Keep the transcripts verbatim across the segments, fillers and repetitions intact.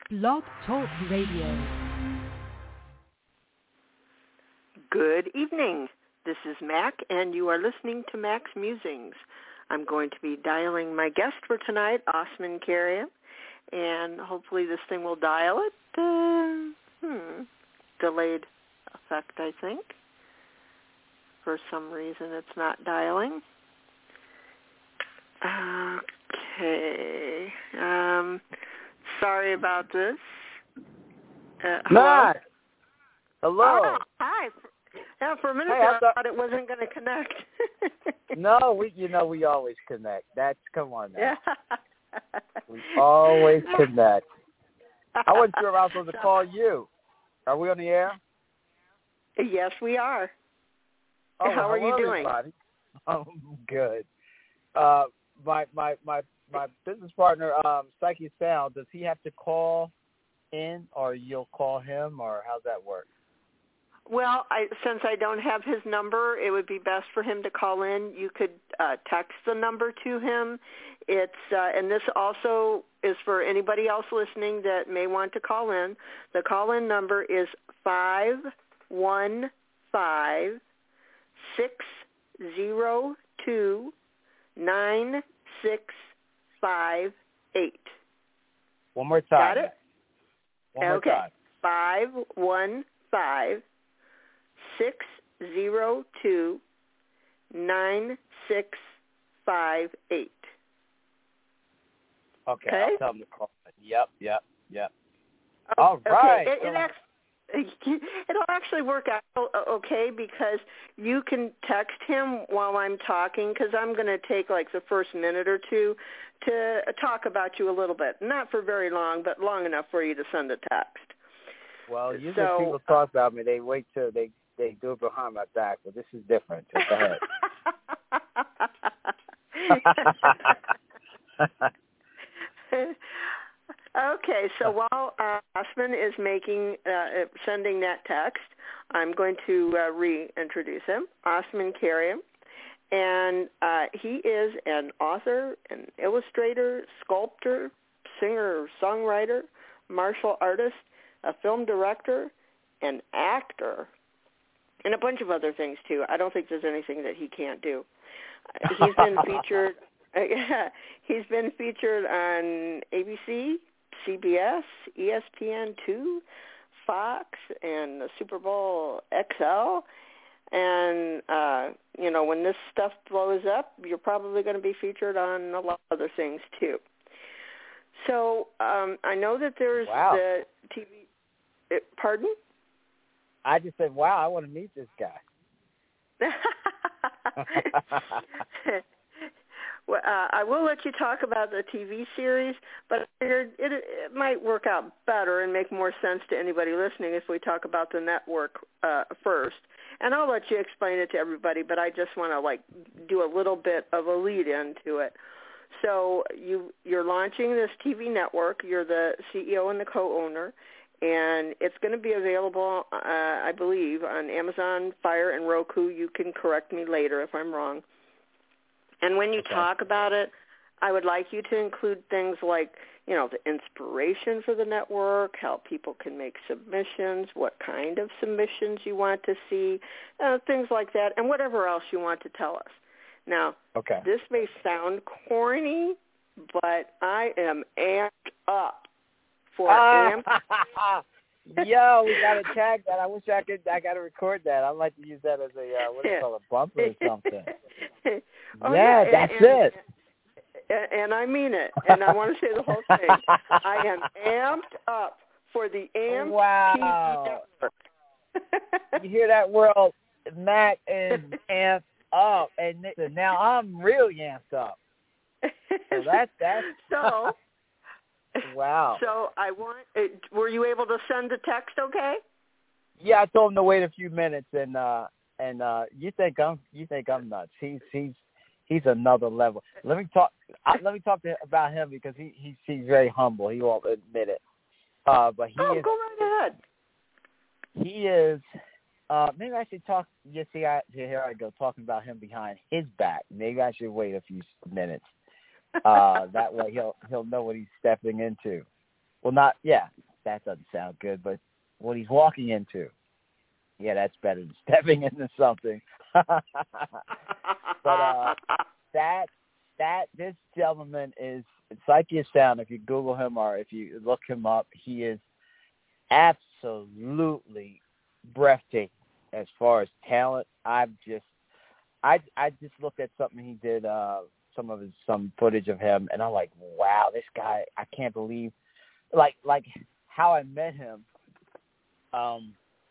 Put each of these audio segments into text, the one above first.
Blog Talk Radio. Good evening. This is Mac, and you are listening to Mac's Musings. I'm going to be dialing my guest for tonight, Osman Karim, and hopefully this thing will dial it. Uh, hmm, delayed effect, I think. For some reason, it's not dialing. Okay. Um, sorry about this. Uh, hello? Matt. Hello. Oh, hi. Yeah, for a minute hey, there, I I thought, thought it wasn't going to connect. no, we, you know, we always connect. That's, come on now. Yeah. We always connect. I wasn't sure if I was supposed to call you. Are we on the air? Yes, we are. Oh, How well, are you hello, doing? Everybody. I'm good. Uh, my, my, my, my business partner, um, Psyche Sound, does he have to call in, or you'll call him, or how's that work? Well, I, since I don't have his number, it would be best for him to call in. You could uh, text the number to him. It's uh, and this also is for anybody else listening that may want to call in. The call-in number is five one five six zero two nine six five eight. One more time. Got it? One more okay. time. Five one five. Six zero two nine six five eight. Okay, okay? I'll tell him to call. Yep, yep, yep. Oh, All right. Okay. It, it actually, it'll actually work out okay because you can text him while I'm talking because I'm going to take like the first minute or two to talk about you a little bit. Not for very long, but long enough for you to send a text. Well, usually so, people talk about me. They wait till they, they do it behind my back, but this is different. So go ahead. Okay, so while uh, Osman is making, uh, sending that text, I'm going to uh, reintroduce him, Osman Karim. And uh, he is an author, an illustrator, sculptor, singer, songwriter, martial artist, a film director, an actor, and a bunch of other things, too. I don't think there's anything that he can't do. He's been featured he's been featured on A B C, C B S, E S P N two, Fox, and the Super Bowl X L. And, uh, you know, when this stuff blows up, you're probably going to be featured on a lot of other things, too. So um, I know that there's wow. the T V. Uh, pardon? I just said, wow, I want to meet this guy. Well, uh, I will let you talk about the T V series, but I figured it, it might work out better and make more sense to anybody listening if we talk about the network uh, first. And I'll let you explain it to everybody, but I just want to like do a little bit of a lead into it. So you, you're launching this T V network. You're the C E O and the co-owner, and it's going to be available, uh, I believe, on Amazon, Fire, and Roku. You can correct me later if I'm wrong. And when you okay. talk about it, I would like you to include things like, you know, the inspiration for the network, how people can make submissions, what kind of submissions you want to see, uh, things like that, and whatever else you want to tell us. Now, okay. this may sound corny, but I am amped up for amp. Yo, we got to tag that. I wish I could. I got to record that. I'd like to use that as a uh, what do you call it, a bumper or something. oh, yeah, yeah, that's and, it. And, and I mean it. And I want to say the whole thing. I am amped up for the AMP wow. T V network. You hear that, world? Matt is amped up, and now I'm really amped up. So that's that's so. Wow. So I want. Were you able to send the text? Okay. Yeah, I told him to wait a few minutes, and uh, and uh, you think I'm you think I'm nuts. He's he's he's another level. Let me talk. I, let me talk to, about him because he he's, he's very humble. He won't admit it. Uh, but he oh, is. go right ahead. He is. Uh, maybe I should talk. You see, I, here I go talking about him behind his back. Maybe I should wait a few minutes. Uh, that way he'll he'll know what he's stepping into. Well, not yeah, that doesn't sound good, but what he's walking into, yeah, that's better than stepping into something. but uh, that that this gentleman is Psyche of Sound. If you Google him or if you look him up, he is absolutely breathtaking as far as talent. I've just I I just looked at something he did, uh, some of his some footage of him, and I'm like, wow, this guy, I can't believe, like like how I met him. Um,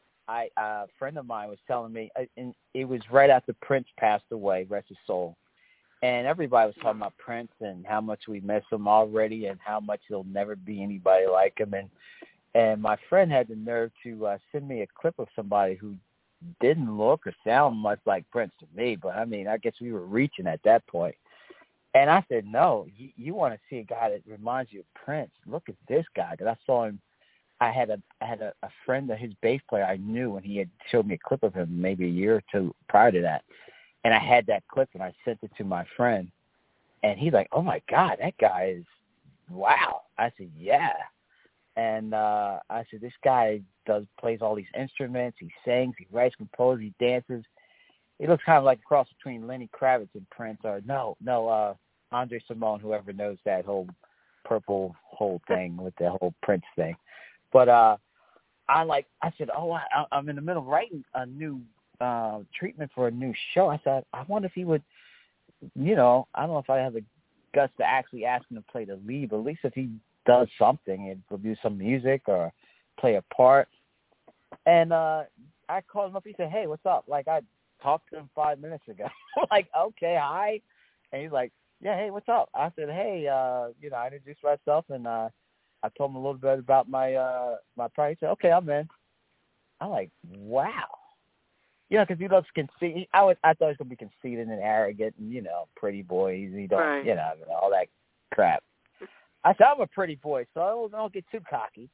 I uh, a friend of mine was telling me, uh, and it was right after Prince passed away, rest his soul, and everybody was talking about Prince and how much we miss him already, and how much there'll never be anybody like him, and and my friend had the nerve to uh, send me a clip of somebody who didn't look or sound much like Prince to me, but I mean, I guess we were reaching at that point. And I said, no, you, you want to see a guy that reminds you of Prince? Look at this guy. Because I saw him. I had a I had a, a friend of his bass player I knew, and he had showed me a clip of him maybe a year or two prior to that. And I had that clip, and I sent it to my friend. And he's like, oh, my God, that guy is, wow. I said, yeah. And uh, I said, this guy does plays all these instruments. He sings, he writes, composes, he dances. He looks kind of like a cross between Lenny Kravitz and Prince, or no, no, uh, Andre Simone, whoever knows that whole purple whole thing with the whole Prince thing. But uh, I like, I said, oh, I, I'm in the middle of writing a new uh, treatment for a new show. I said, I wonder if he would, you know, I don't know if I have the guts to actually ask him to play the lead, but at least if he does something and will do some music or play a part. And uh, I called him up. He said, hey, what's up? Like, I talked to him five minutes ago. Like, okay, hi. And he's like, yeah, hey, what's up? I said, hey, uh, you know, I introduced myself, and uh, I told him a little bit about my uh, my price. He said, okay, I'm in. I'm like, wow. You know, because he looks conceited. I was, I thought he was going to be conceited and arrogant and, you know, pretty boys. He don't, right. you know, all that crap. I said, I'm a pretty boy, so I don't, don't get too cocky.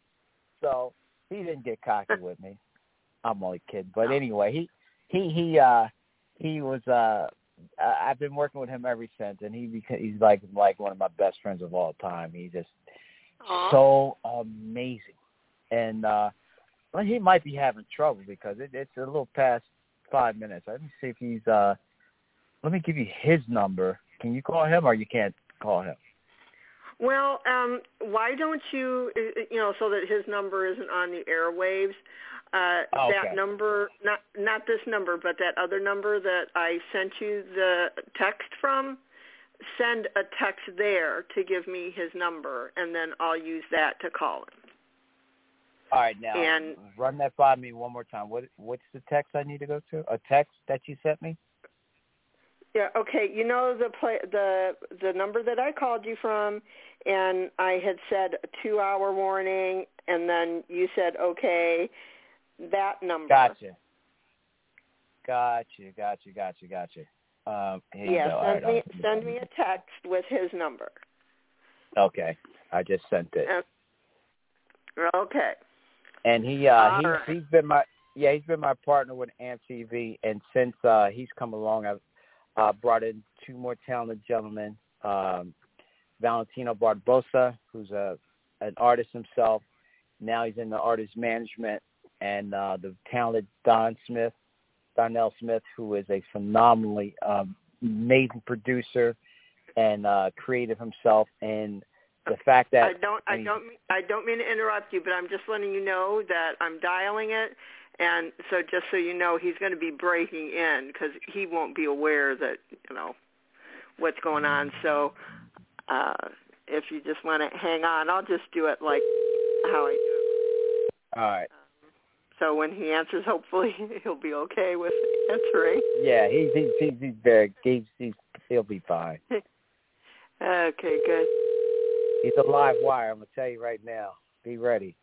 So he didn't get cocky with me. I'm only kidding. But anyway, he he he uh he was uh I've been working with him ever since, and he he's like like one of my best friends of all time. He's just Aww. so amazing. And uh well, he might be having trouble because it, it's a little past five minutes. Let me see if he's uh let me give you his number. Can you call him, or you can't call him? Well, um, why don't you, you know, so that his number isn't on the airwaves, uh, oh, okay. that number, not not this number, but that other number that I sent you the text from, send a text there to give me his number, and then I'll use that to call him. All right, now, and, run that by me one more time. What What's the text I need to go to? A text that you sent me? Yeah, okay. You know the play, the the number that I called you from, and I had said a two-hour warning, and then you said, okay, that number. Gotcha. Gotcha, gotcha, gotcha, gotcha. Um, here yeah, you go. send, right, me, send me a text with his number. Okay, I just sent it. Uh, okay. And he uh, he right. he's been my yeah he's been my partner with A M T V, and since uh, he's come along, I've Uh, brought in two more talented gentlemen, um, Valentino Barbosa, who's a an artist himself. Now he's in the artist management, and uh, the talented Don Smith, Donnell Smith, who is a phenomenally um, amazing producer and uh, creative himself. And the fact that I don't, I don't, I don't mean to interrupt you, but I'm just letting you know that I'm dialing it. And so just so you know, he's going to be breaking in because he won't be aware that, you know, what's going on. So uh, if you just want to hang on, I'll just do it like how I do. All right. Um, so when he answers, hopefully he'll be okay with answering. Yeah, he's he's he's, he's very he's, he's he'll be fine. Okay, good. He's a live wire. I'm gonna tell you right now. Be ready.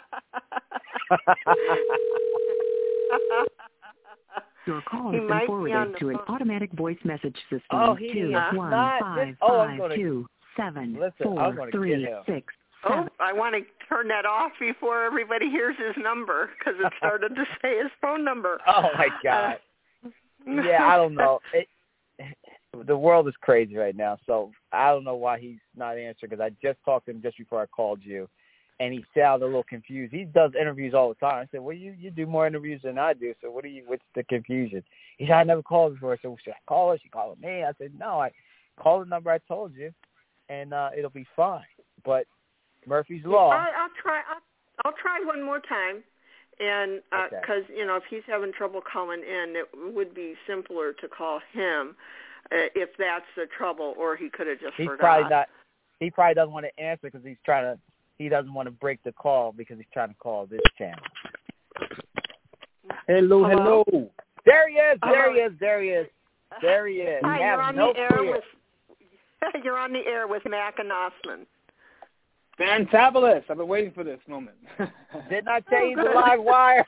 Your call has been forwarded to an automatic voice message system. Oh, he two is one not. five This, oh, I'm five gonna, two seven listen, four three six. Oh, I want to turn that off before everybody hears his number because it started to say his phone number. Oh my God. Uh, yeah, I don't know. It, the world is crazy right now, so I don't know why he's not answering because I just talked to him just before I called you. and he sounded a little confused. He does interviews all the time. I said, well, you, you do more interviews than I do, so what do you, what's the confusion? He said, I never called before. So should I call her? She called me. I said, no, I call the number I told you, and uh, it'll be fine. But Murphy's Law. I, I'll try. I'll, I'll try one more time, and because uh, okay. you know, if he's having trouble calling in, it would be simpler to call him uh, if that's the trouble, or he could have just he's forgot. Probably not. He probably doesn't want to answer because he's trying to. He doesn't want to break the call because he's trying to call this channel. Hello, hello. hello. There he is. There hello. he is. There he is. There he is. Hi, he you're on no the air fear. with. You're on the air with Mac and Osman. Fantabulous. I've been waiting for this moment. Didn't I tell you the live wire?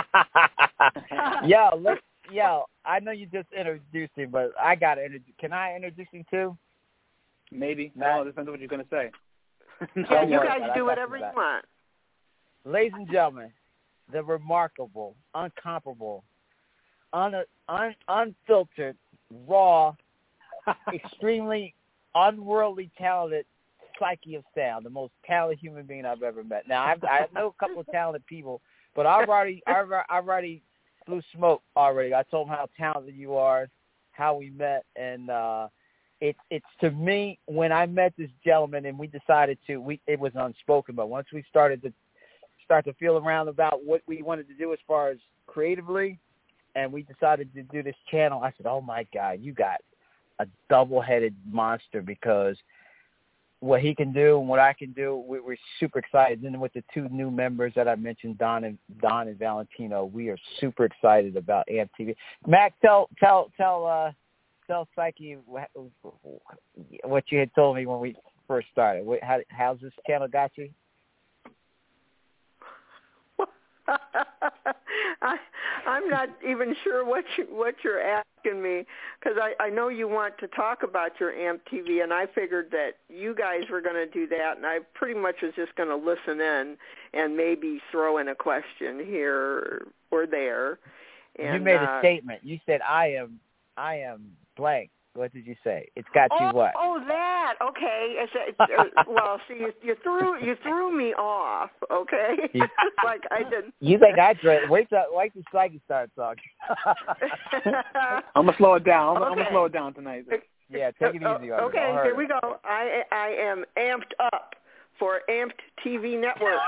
yo, let's. Yo, I know you just introduced him, but I gotta introduce. Can I introduce him too? Maybe. Matt? No, it depends on what you're gonna say. Yeah, you guys do whatever you want. Ladies and gentlemen, the remarkable, uncomparable, un, un, unfiltered, raw, extremely unworldly talented Psyche of Sound, the most talented human being I've ever met. Now, I've, I know a couple of talented people, but I've already, I've, I've already blew smoke already. I told them how talented you are, how we met, and uh, it's it's to me when I met this gentleman and we decided to, we it was unspoken, but once we started to start to feel around about what we wanted to do as far as creatively, and we decided to do this channel, I said, oh my God, you got a double-headed monster, because what he can do and what I can do, we, we're super excited. And with the two new members that I mentioned, Don and Don and Valentino, we are super excited about A M T V. Mac, tell tell tell uh, tell Psyche what you had told me when we first started. How, how's this channel got you? I, I'm not even sure what you what you're asking me, because I, I know you want to talk about your A M T V, and I figured that you guys were going to do that, and I pretty much was just going to listen in and maybe throw in a question here or there. And, you made a uh, statement. You said, "I am, I am blank." What did you say? It's got oh, you what? Oh, that. Okay. It's, it's, uh, well, see, you, you threw you threw me off. Okay. You, like I didn't. You think I dread? Wait till wait till Psyche starts talking. I'm gonna slow it down. I'm, okay. I'm gonna slow it down tonight. Yeah, take it easy on it. Okay, here we go. I I am amped up for Amped T V Network.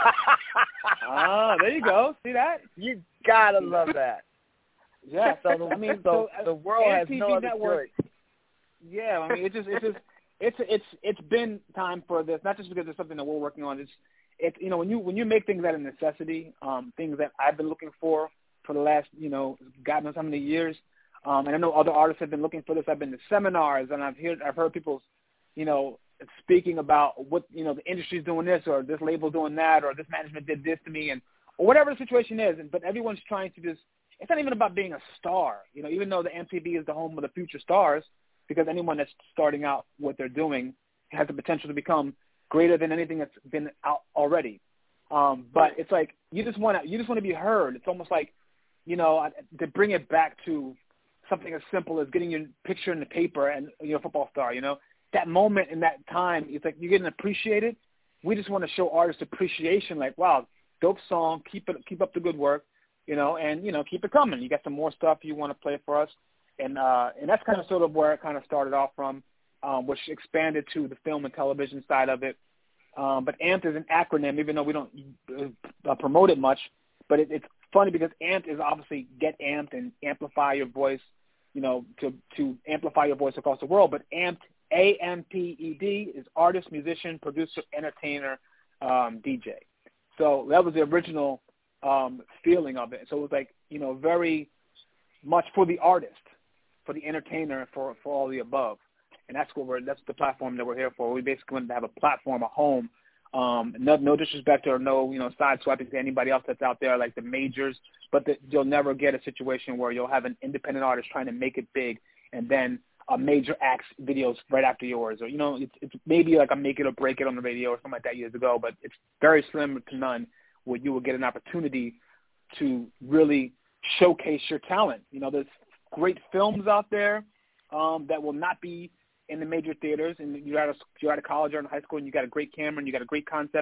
Ah, there you go. See that? You gotta love that. Yeah. So the, I mean, so, so the world A M has T V no other Network. choice. Yeah, I mean, it just it's just it's it's it's been time for this. Not just because it's something that we're working on. It's it's you know when you when you make things out of necessity, um, things that I've been looking for for the last you know God knows how many years. Um, and I know other artists have been looking for this. I've been to seminars, and I've heard I've heard people, you know, speaking about what you know the industry's doing this, or this label doing that, or this management did this to me, and or whatever the situation is. And but everyone's trying to just. It's not even about being a star, you know. Even though the M T V is the home of the future stars, because anyone that's starting out what they're doing has the potential to become greater than anything that's been out already. Um, but it's like you just want to you just want to be heard. It's almost like, you know, to bring it back to something as simple as getting your picture in the paper and you're a football star, you know. That moment in that time, it's like you're getting appreciated. We just want to show artists appreciation, like, wow, dope song, keep it, keep up the good work, you know, and, you know, keep it coming. You got some more stuff you want to play for us. And uh, and that's kind of sort of where it kind of started off from, um, which expanded to the film and television side of it. Um, but A M P is an acronym, even though we don't uh, promote it much. But it, it's funny because A M P is obviously get amped and amplify your voice, you know, to, to amplify your voice across the world. But A M P, A M P E D, is artist, musician, producer, entertainer, um, D J. So that was the original um, feeling of it. So it was like, you know, very much for the artist, for the entertainer, for, for all the above. And that's what we're, that's the platform that we're here for. We basically wanted to have a platform, a home. Um, no, no disrespect or no, you know, side swiping to anybody else that's out there, like the majors, but that you'll never get a situation where you'll have an independent artist trying to make it big and then a major act's videos right after yours. Or, you know, it's, it's maybe like a Make It or Break It on the radio or something like that years ago, but it's very slim to none where you will get an opportunity to really showcase your talent. You know, there's great films out there um, that will not be in the major theaters, and you're out of you're out of college or in high school, and you got a great camera and you got a great concept.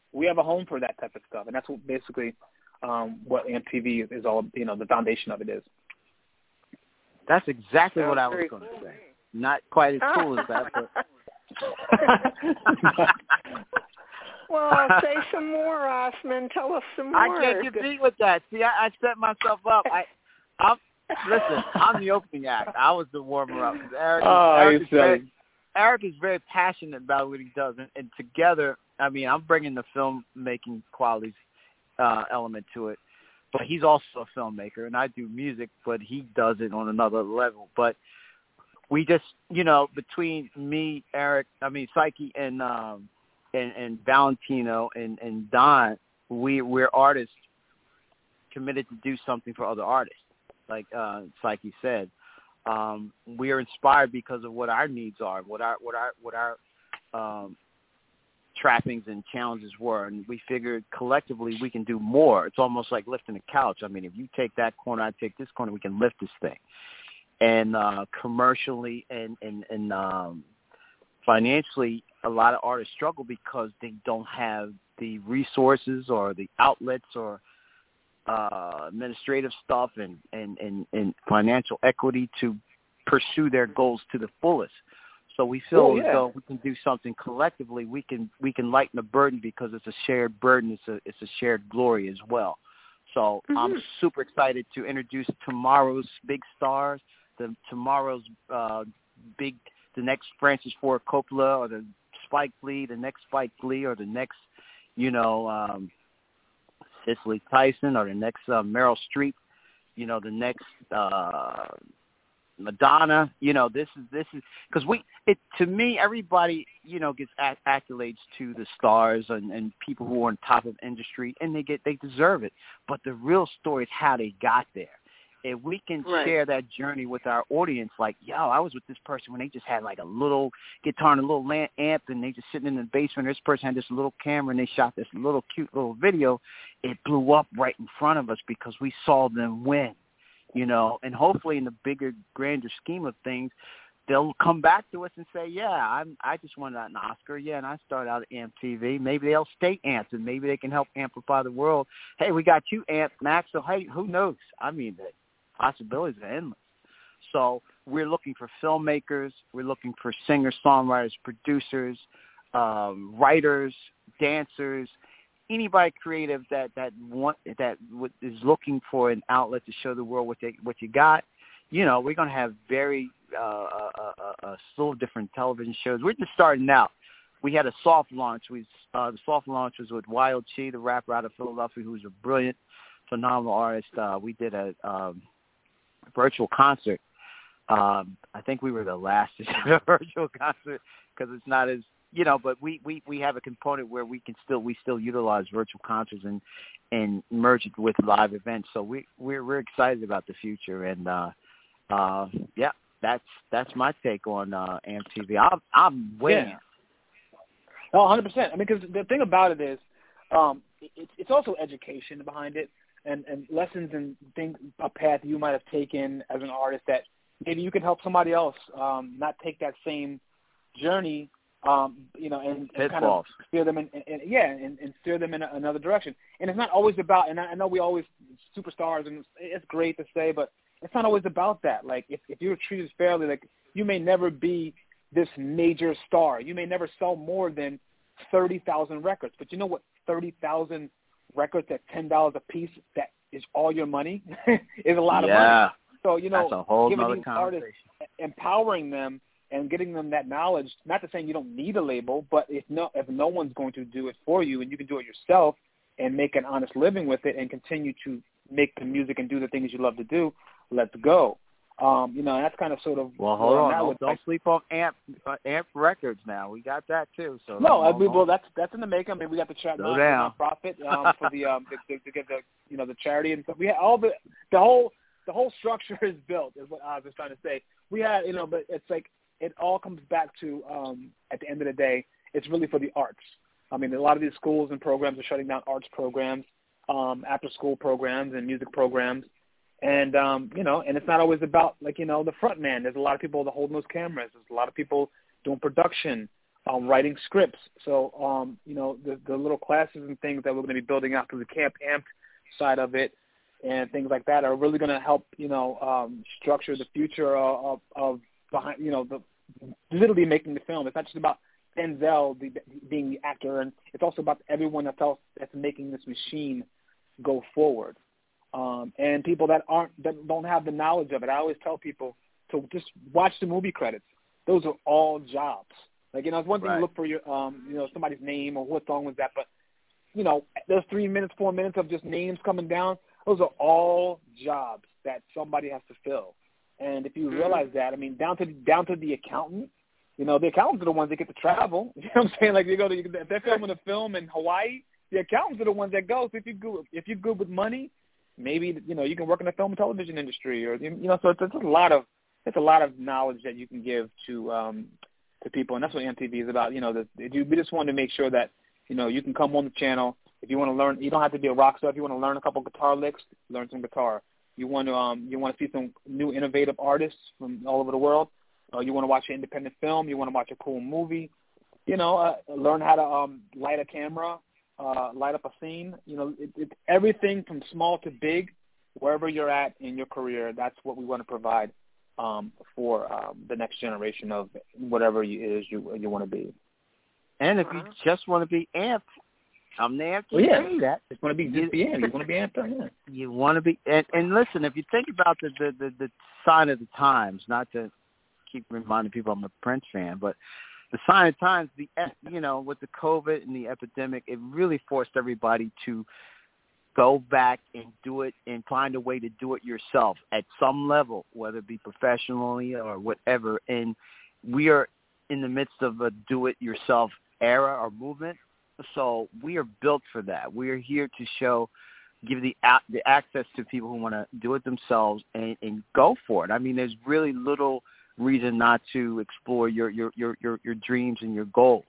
we have a home for that type of stuff, and that's what basically um, what A M T V is all, you know, the foundation of it is. That's exactly Sounds what I was going to cool. say. Not quite as cool as that, but. Well, say some more, Osman. Tell us some more. I can't compete with that. See, I, I set myself up. I, I'm listen. I'm the opening act. I was the warmer up. Eric, oh, Eric, is very, silly. Eric is very passionate about what he does, and, and together, I mean, I'm bringing the filmmaking qualities uh, element to it. But he's also a filmmaker, and I do music, but he does it on another level. But we just, you know, between me, Eric, I mean, Psyche, and um, and, and Valentino and, and Don, we, we're artists committed to do something for other artists, like uh, Psyche said. Um, we are inspired because of what our needs are, what our what our what our um, trappings and challenges were, and we figured collectively we can do more. It's almost like lifting a couch. I mean, if you take that corner, I take this corner, we can lift this thing. And uh, commercially and and, and um, financially, a lot of artists struggle because they don't have the resources or the outlets or uh, administrative stuff and, and, and, and financial equity to pursue their goals to the fullest. So we feel oh, as yeah. though we can do something collectively. We can we can lighten the burden because it's a shared burden. It's a it's a shared glory as well. So mm-hmm. I'm super excited to introduce tomorrow's big stars, the tomorrow's uh, big the next Francis Ford Coppola or the Spike Lee, the next Spike Lee or the next you know um, Cicely Tyson or the next uh, Meryl Streep, you know the next. Uh, Madonna, you know, this is this is because we it to me everybody you know gets acc- accolades to the stars and, and people who are on top of industry, and they get they deserve it. But the real story is how they got there. If we can right. share that journey with our audience, like, yo, I was with this person when they just had like a little guitar and a little amp, and they just sitting in the basement. This person had this little camera, and they shot this little cute little video. It blew up right in front of us because we saw them win. You know, and hopefully in the bigger, grander scheme of things, they'll come back to us and say, yeah, I'm, I just won an Oscar. Yeah, and I started out at A M T V. Maybe they'll stay amps, and maybe they can help amplify the world. Hey, we got you, Amp, Max, so hey, who knows? I mean, the possibilities are endless. So we're looking for filmmakers. We're looking for singers, songwriters, producers, um, writers, dancers, anybody creative that that want that w- is looking for an outlet to show the world what they what you got. You know, we're gonna have very uh, a, a, a slew of different television shows. We're just starting out. We had a soft launch. We uh, the soft launch was with Wild Chi, the rapper out of Philadelphia, who's a brilliant, phenomenal artist. Uh, we did a um, virtual concert. Um, I think we were the last to do a virtual concert because it's not as You know, but we, we, we have a component where we can still we still utilize virtual concerts and, and merge it with live events. So we we're we're excited about the future, and uh, uh, yeah, that's that's my take on uh, A M T V. I'm I'm waiting. Yeah. Oh, one hundred percent. I mean, because the thing about it is, um, it, it's also education behind it, and, and lessons and things a path you might have taken as an artist that maybe you can help somebody else um, not take that same journey. Um, you know, and, and kind of steer them in, and, and yeah, and, and steer them in a, another direction. And it's not always about, and I, I know we always superstars, and it's, it's great to say, but it's not always about that. Like, if, if you're treated fairly, like, you may never be this major star. You may never sell more than thirty thousand records. But you know what? Thirty thousand records at ten dollars a piece, that is all your money, is a lot yeah. of money. So, you know, that's a whole giving nother these conversation. artists, empowering them, and getting them that knowledge, not to saying you don't need a label, but if no if no one's going to do it for you and you can do it yourself and make an honest living with it and continue to make the music and do the things you love to do, let's go. Um, you know, and that's kind of sort of well, hold on, don't, don't like, sleep on Amp uh, Amp Records now. We got that too. So no, I mean, well, that's that's in the making. I mean, we got the chat non nonprofit um, for the um to, to get the you know the charity and stuff. We had all the the whole the whole structure is built, is what I was trying to say. We had you know, but it's like. It all comes back to, um, at the end of the day, it's really for the arts. I mean, a lot of these schools and programs are shutting down arts programs, um, after-school programs and music programs. And, um, you know, and it's not always about, like, you know, the front man. There's a lot of people that holding those cameras. There's a lot of people doing production. um, writing scripts. So, um, you know, the, the little classes and things that we're going to be building out through the Camp Amped side of it and things like that are really going to help, you know, um, structure the future of, of, of behind, you know, the literally making the film. It's not just about Denzel the, being the actor, and it's also about everyone that's else that's making this machine go forward. Um, and people that aren't that don't have the knowledge of it. I always tell people to just watch the movie credits. Those are all jobs. Like, you know, it's one thing Right. to look for your, um, you know, somebody's name or what song was that, but you know, those three minutes, four minutes of just names coming down. Those are all jobs that somebody has to fill. And if you Mm-hmm. realize that, I mean, down to down to the accountant. You know, the accountants are the ones that get to travel. You know what I'm saying? Like, you go to, if they're filming a film in Hawaii, the accountants are the ones that go. So if you're good, if you're good with money, maybe, you know, you can work in the film and television industry, or, you know, so it's, it's a lot of, it's a lot of knowledge that you can give to, um, to people. And that's what M T V is about. You know, the, we just want to make sure that, you know, you can come on the channel. If you want to learn, you don't have to be a rock star. If you want to learn a couple guitar licks, learn some guitar. You want to, um, you want to see some new innovative artists from all over the world. Uh, you want to watch an independent film. You want to watch a cool movie. You know, uh, learn how to um, light a camera, uh, light up a scene. You know, it, it, everything from small to big, wherever you're at in your career, that's what we want to provide um, for um, the next generation of whatever it is you you want to be. And if you just want to be amped, I'm there to Well, yeah. say that. Just want to be just be amped. You want to be amped up, yeah. You want to be, and, and listen, if you think about the, the, the, the sign of the times, not to keep reminding people I'm a Prince fan, but the sign of times, the you know, with the COVID and the epidemic, it really forced everybody to go back and do it and find a way to do it yourself at some level, whether it be professionally or whatever. And we are in the midst of a do-it-yourself era or movement, so we are built for that. We are here to show, give the the access to people who want to do it themselves and, and go for it. I mean, there's really little reason not to explore your your your your, your dreams and your goals.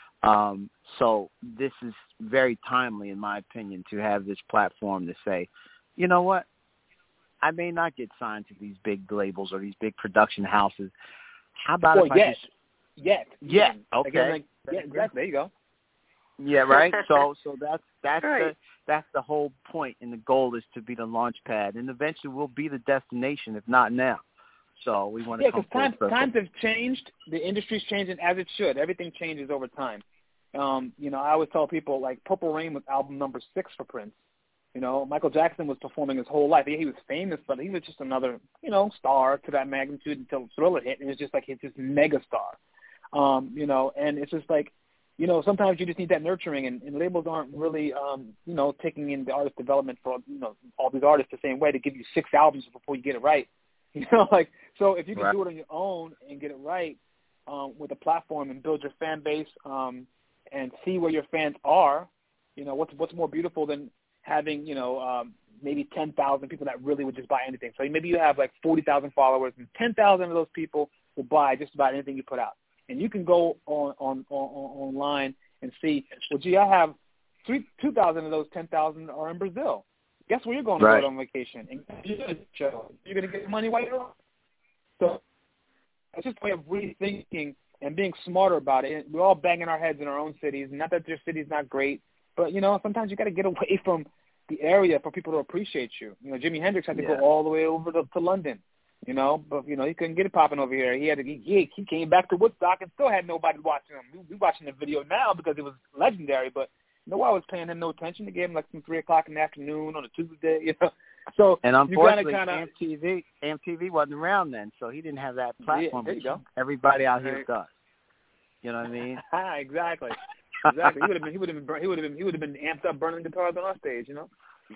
Um, so this is very timely, in my opinion, to have this platform to say, you know what, I may not get signed to these big labels or these big production houses. How about well, if yet, I just yet, yeah, okay, Again, like, yeah, exactly. There you go. Yeah, right. So, so that's that's right. the that's the whole point, and the goal is to be the launch pad, and eventually we'll be the destination, if not now. So we want to yeah, come because full times times have changed. The industry's changing as it should. Everything changes over time. Um, you know, I always tell people, like, Purple Rain was album number six for Prince. You know, Michael Jackson was performing his whole life. Yeah, he was famous, but he was just another, you know, star to that magnitude until Thriller hit, and it was just like he's this mega star. Um, you know, and it's just like, you know, sometimes you just need that nurturing, and, and labels aren't really, um, you know, taking in the artist development for, you know, all these artists the same way to give you six albums before you get it right. You know, like, so if you can right. do it on your own and get it right um, with a platform and build your fan base um, and see where your fans are, you know, what's what's more beautiful than having, you know, um, maybe ten thousand people that really would just buy anything. So maybe you have like forty thousand followers, and ten thousand of those people will buy just about anything you put out. And you can go on, on, on online and see, well, gee, I have three, two thousand of those ten thousand are in Brazil. Guess where you're going to right. go on vacation? And you're going to show. You're going to get money while you're on. So it's just a way of rethinking and being smarter about it. We're all banging our heads in our own cities. Not that your city's not great, but, you know, sometimes you got to get away from the area for people to appreciate you. You know, Jimi Hendrix had to yeah. go all the way over to, to London. You know, but, you know, he couldn't get it popping over here. He had to, he, he came back to Woodstock and still had nobody watching him. We, we watching the video now because it was legendary, but nobody was paying him no attention. They gave him like some three o'clock in the afternoon on a Tuesday, you know. So and unfortunately, you kinda, M T V M T V wasn't around then, so he didn't have that platform. Yeah, there you go. Everybody out here Right. does. You know what I mean? exactly, exactly. He would have been, he would have been, he would have been, he would have been amped up, burning guitars on our stage, you know.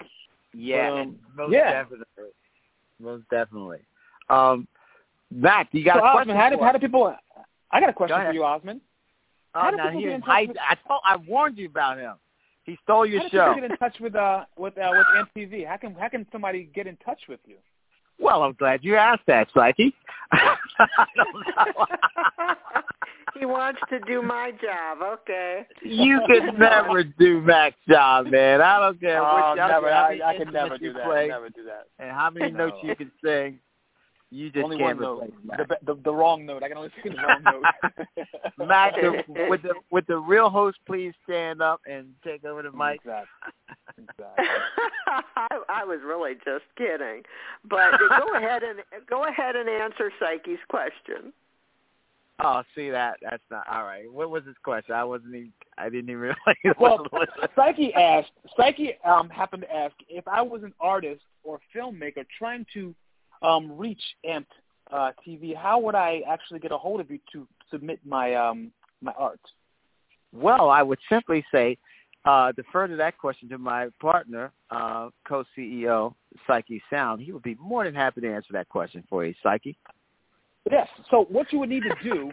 Yeah, but, um, most yeah. definitely, most definitely. Um, Matt, you got so, a question? Osmond, how did, for how do people? I got a question Go for you, Osmond. Oh, How do now people he, get in touch I, with, I told, I warned you about him. He stole your how do show. people get in touch with uh with uh with M T V? How can how can somebody get in touch with you? Well, I'm glad you asked that, Psyche. I don't know. He wants to do my job. Okay. You could never do Mac's job, man. I don't care Oh, what never. how I, many I could never instruments do you that. play Never do that. and how many No. notes you can sing. You just only can't one note. replace Mac. The, the, the wrong note. I can only sing the wrong note. Mac, the, with the with the real host, please stand up and take over the mic. Exactly. Exactly. I, I was really just kidding, but go ahead and go ahead and answer Psyche's question. Oh, see that? That's not all right. What was his question? I wasn't even. I didn't even realize. Well, Psyche asked. Psyche um, happened to ask if I was an artist or filmmaker trying to um, reach Amped uh, T V, how would I actually get a hold of you to submit my um, my art? Well, I would simply say uh, defer to that question to my partner, uh, co-C E O, Psyche Sound. He would be more than happy to answer that question for you, Psyche. Yes. So what you would need to do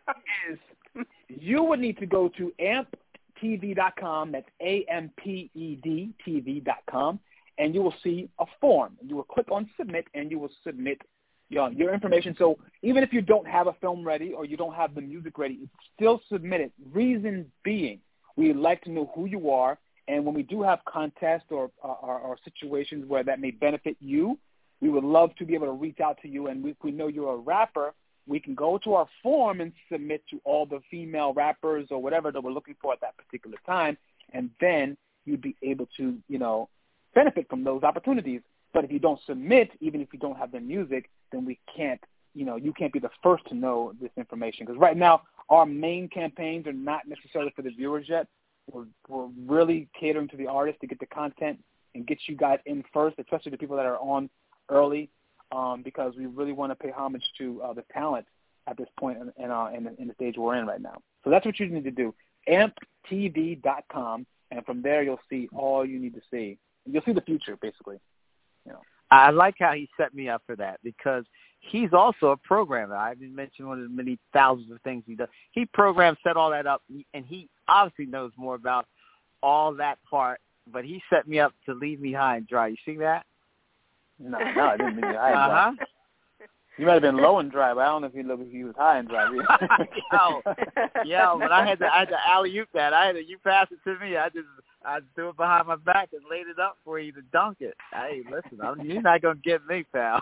is you would need to go to amp t v dot com. That's A M P E D T V dot com, and you will see a form. You will click on submit, and you will submit your, your information. So even if you don't have a film ready or you don't have the music ready, it's still submit it. Reason being, we'd like to know who you are, and when we do have contests or, or, or situations where that may benefit you, we would love to be able to reach out to you, and if we know you're a rapper, we can go to our form and submit to all the female rappers or whatever that we're looking for at that particular time, and then you'd be able to, you know, benefit from those opportunities. But if you don't submit, even if you don't have the music, then we can't, you know, you can't be the first to know this information. Because right now, our main campaigns are not necessarily for the viewers yet. We're, we're really catering to the artists to get the content and get you guys in first, especially the people that are on early, um, because we really want to pay homage to uh, the talent at this point in, in, uh, in, the, in the stage we're in right now. So that's what you need to do, amp t v dot com, and from there you'll see all you need to see. You'll see the future, basically. You know. I like how he set me up for that because he's also a programmer. I didn't mention one of the many thousands of things he does. He programs, set all that up, and he obviously knows more about all that part, but he set me up to leave me high and dry. You see that? No, no, I didn't mean high and dry. Uh-huh. You might have been low and dry, but I don't know if you look if you was high and dry. yo, yo, but I had to, I had to alley-oop that. I had to, you pass it to me. I just, I threw it behind my back and laid it up for you to dunk it. Hey, listen, I'm, you're not gonna get me, pal.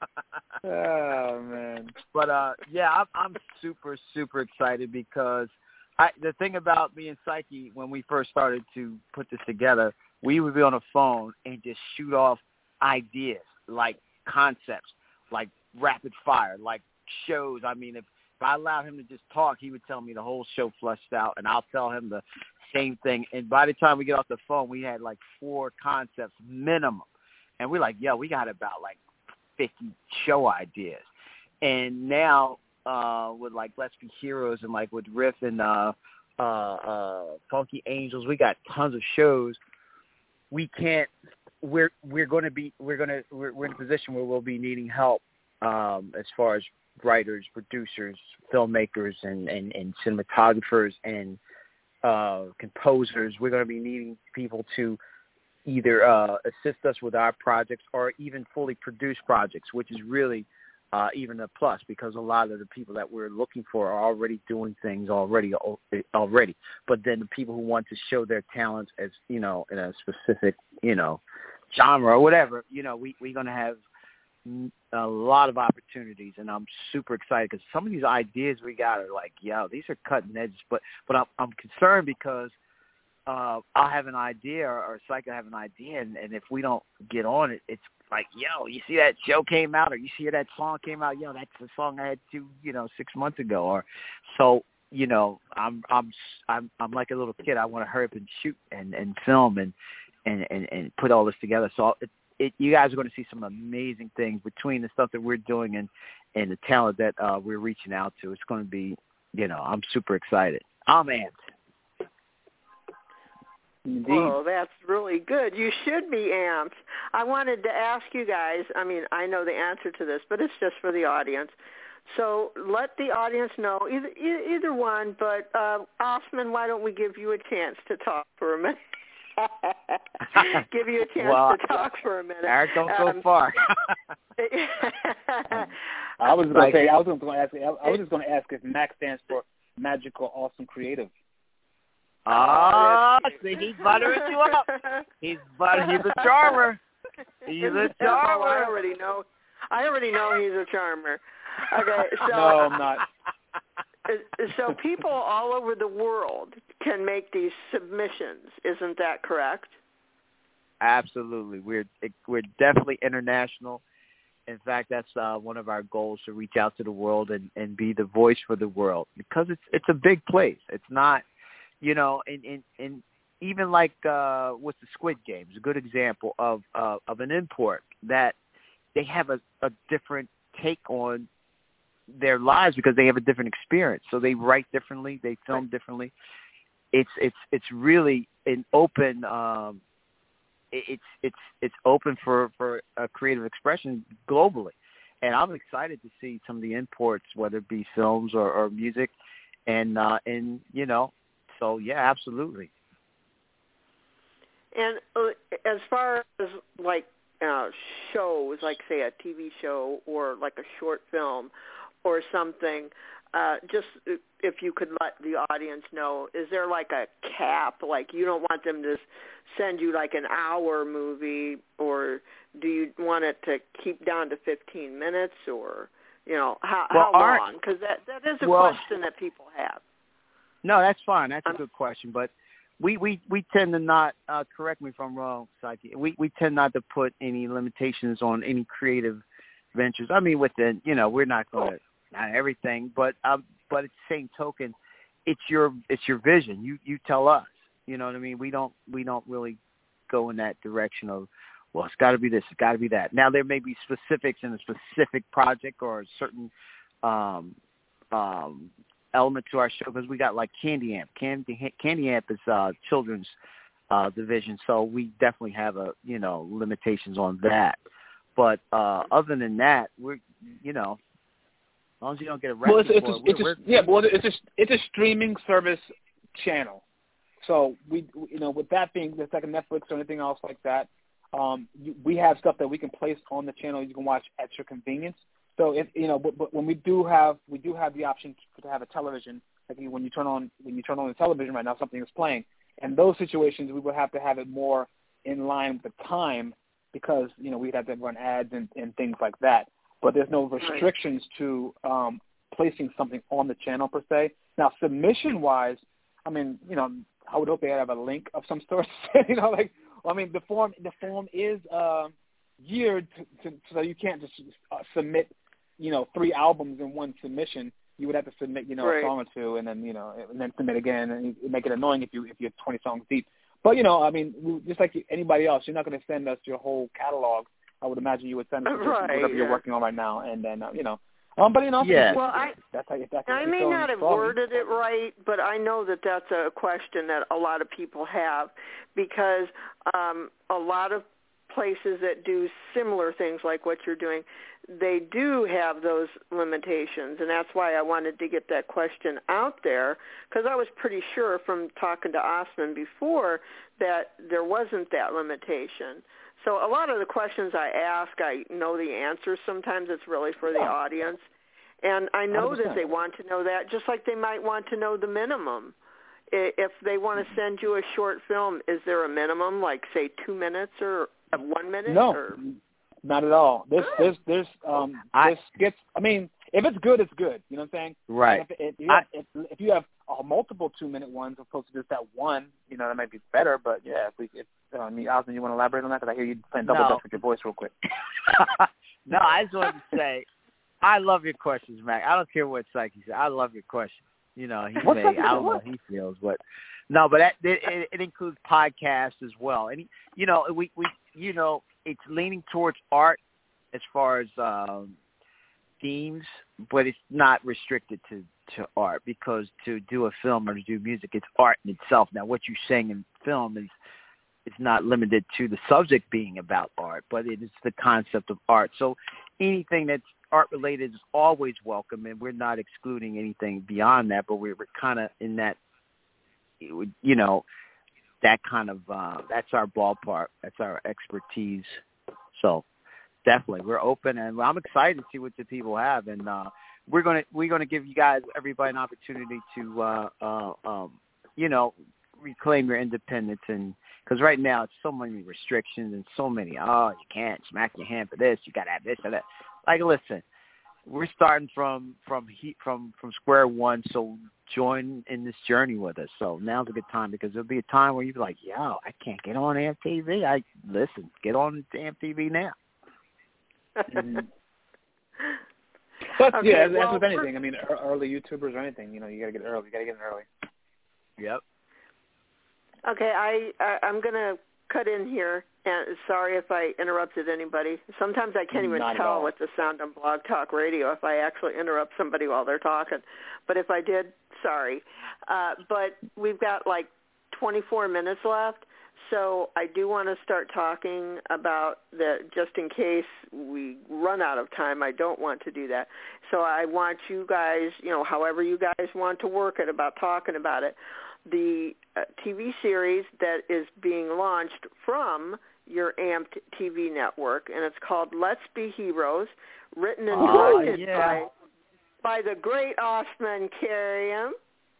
Oh man. But uh, yeah, I'm, I'm super, super excited because I, the thing about me and Psyche when we first started to put this together, we would be on the phone and just shoot off ideas, like concepts, like rapid fire, like shows. I mean, if, if I allowed him to just talk, he would tell me the whole show fleshed out, and I'll tell him the same thing. And by the time we get off the phone, we had like four concepts minimum. And we're like, yo, we got about like fifty show ideas. And now uh, with like Let's Be Heroes and like with Riff and uh, uh, uh, Funky Angels, we got tons of shows. We can't. We're we're going to be we're going to we're, we're in a position where we'll be needing help um, as far as writers, producers, filmmakers, and, and, and cinematographers and uh, composers. We're going to be needing people to either uh, assist us with our projects or even fully produce projects, which is really uh, even a plus because a lot of the people that we're looking for are already doing things already already. But then the people who want to show their talents as, you know, in a specific, you know, genre or whatever, you know, we, we're going to have a lot of opportunities, and I'm super excited because some of these ideas we got are like, yo, these are cutting edges. But but I'm, I'm concerned because uh, I'll have an idea or, or Psycho have an idea, and, and if we don't get on it, it's like, yo, you see that show came out, or you see that song came out, yo, that's the song I had two, you know, six months ago, or so. You know, I'm I'm I'm I'm like a little kid. I want to hurry up and shoot and, and film and, and, and, and put all this together. So it, it, you guys are going to see some amazing things between the stuff that we're doing and, and the talent that uh, we're reaching out to. It's going to be, you know, I'm super excited. I'm amped. Indeed. Oh, that's really good. You should be amped. I wanted to ask you guys, I mean, I know the answer to this, but it's just for the audience. So let the audience know, either either one, but uh, Osman, why don't we give you a chance to talk for a minute? Give you a chance well, to talk for a minute. Eric, don't um, go far. I was going to say, I was going to ask, I was just going to ask if MAC stands for Magical Awesome Creative. Ah, oh, see, he's buttering you up. He's butter. He's a charmer. He's a charmer. Oh, I already know. I already know he's a charmer. Okay, so no, I'm not. So people all over the world can make these submissions. Isn't that correct? Absolutely. We're we're definitely international. In fact, that's uh, one of our goals, to reach out to the world and, and be the voice for the world, because it's it's a big place. It's not, you know, and, and, and even like uh, with the Squid Games, a good example of uh, of an import that they have a, a different take on their lives because they have a different experience. So they write differently, they film right. differently. It's it's it's really an open. Um, it's it's it's open for for a creative expression globally, and I'm excited to see some of the imports, whether it be films or, or music, and uh, and you know, so yeah, absolutely. And uh, as far as like uh, shows, like say a T V show or like a short film or something, uh, just if you could let the audience know, is there like a cap? Like you don't want them to send you like an hour movie, or do you want it to keep down to fifteen minutes, or, you know, how, well, how our, long? Because that, that is a well, question that people have. No, that's fine. That's a um, good question. But we, we, we tend to not, uh, correct me if I'm wrong, Psyche, we, we tend not to put any limitations on any creative ventures. I mean, within, you know, we're not going to, not everything, but um, but at the same token, it's your it's your vision. You you tell us. You know what I mean? We don't we don't really go in that direction of, well, it's got to be this, it's got to be that. Now there may be specifics in a specific project or a certain um, um, element to our show, because we got like Candy Amp. Candy Candy Amp is uh, children's uh, division, so we definitely have a you know limitations on that. But uh, other than that, we're you know. As long as you don't get arrested well, it's, it's, for a, it, it's we're, a, yeah, well, it's a, it's a streaming service channel. So we, you know, with that being, it's like a Netflix or anything else like that. Um, you, we have stuff that we can place on the channel. You can watch at your convenience. So if you know, but, but when we do have, we do have the option to have a television. Like when you turn on, when you turn on the television right now, something is playing. In those situations, we would have to have it more in line with the time, because you know we'd have to run ads and, and things like that. But there's no restrictions to um, placing something on the channel per se. Now, submission-wise, I mean, you know, I would hope they have a link of some sort. you know, like, I mean, the form the form is uh, geared to, to, so you can't just uh, submit, you know, three albums in one submission. You would have to submit, you know, right. a song or two, and then you know, and then submit again, and it make it annoying if you if you're twenty songs deep. But you know, I mean, just like anybody else, you're not going to send us your whole catalog. I would imagine you would send us right, whatever yeah. you're working on right now, and then uh, you know, um, but you know, yeah. well, I, that's how you, that's I may not have worded it right, but I know that that's a question that a lot of people have, because um, a lot of places that do similar things like what you're doing, they do have those limitations, and that's why I wanted to get that question out there, because I was pretty sure from talking to Osman before that there wasn't that limitation. So a lot of the questions I ask, I know the answers. Sometimes it's really for the audience. And I know one hundred percent. that they want to know that, just like they might want to know the minimum. If they want to send you a short film, is there a minimum, like, say, two minutes or one minute? No, or? not at all. There's, there's, there's, um, I, there's skits. I mean, if it's good, it's good. You know what I'm saying? Right. If, if, you have, I, if, if you have uh, multiple two-minute ones opposed to just that one, you know, that might be better. But, yeah, if we if, uh, I mean, Osman, you want to elaborate on that? Because I hear you playing double no. dutch with your voice real quick. No, I just wanted to say, I love your questions, Mac. I don't care what Psyche said. I love your questions. You know, he What's may, that? I don't know how he feels, but no, but that, it, it includes podcasts as well. And, you know, we, we, you know, it's leaning towards art as far as um, themes, but it's not restricted to, to art, because to do a film or to do music, it's art in itself. Now, what you sing in film is, it's not limited to the subject being about art, but it is the concept of art. So anything that's art-related is always welcome, and we're not excluding anything beyond that, but we're, we're kind of in that, you know, that kind of, uh, that's our ballpark. That's our expertise. So definitely, we're open, and I'm excited to see what the people have, and uh, we're going to we're going to give you guys, everybody, an opportunity to, uh, uh, um, you know, reclaim your independence, and because right now it's so many restrictions and so many, oh, you can't smack your hand for this, you got to have this or that. like, listen, we're starting from from he, from from square one. So join in this journey with us. So now's a good time because there'll be a time where you'll be like, yo, I can't get on M T V. I listen, get on M T V now. Mm-hmm. But okay, yeah, as, well, as with anything, I mean, early YouTubers or anything, you know, you gotta get early. You gotta get in early. Yep. Okay, I, I I'm gonna cut in here, and sorry if I interrupted anybody. Sometimes I can't even Not tell with the sound on Blog Talk Radio if I actually interrupt somebody while they're talking. But if I did, sorry. Uh, but we've got like twenty-four minutes left. So I do want to start talking about the, just in case we run out of time, I don't want to do that. So I want you guys, you know, however you guys want to work it about talking about it. The uh, T V series that is being launched from your Amped T V network, and it's called Let's Be Heroes, written and directed oh, yeah. by, by the great Osman Karim.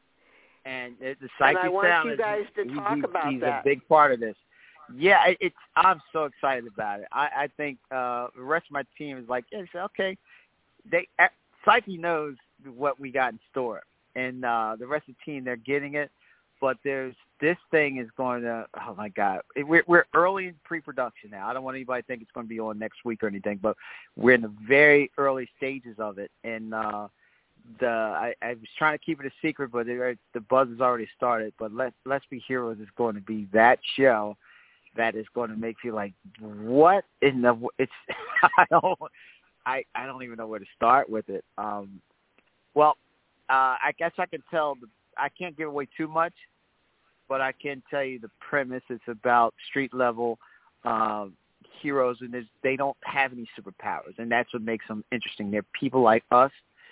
And it, the psychic and I want sound you is, guys to he, talk he, about he's that. a big part of this. Yeah, it, it's. I'm so excited about it. I, I think uh, the rest of my team is like, yeah, okay. They uh, Psyche knows what we got in store, and uh, the rest of the team, they're getting it. But there's this thing is going to. Oh my God, it, we're we're early in pre-production now. I don't want anybody to think it's going to be on next week or anything, but we're in the very early stages of it, and. Uh, The I, I was trying to keep it a secret, but it, the buzz has already started. But Let Let's Be Heroes is going to be that show that is going to make you like, what in the? It's I don't I, I don't even know where to start with it. Um, well, uh, I guess I can tell. The, I can't give away too much, but I can tell you the premise. It's about street level um, heroes, and they don't have any superpowers, and that's what makes them interesting. They're people like us.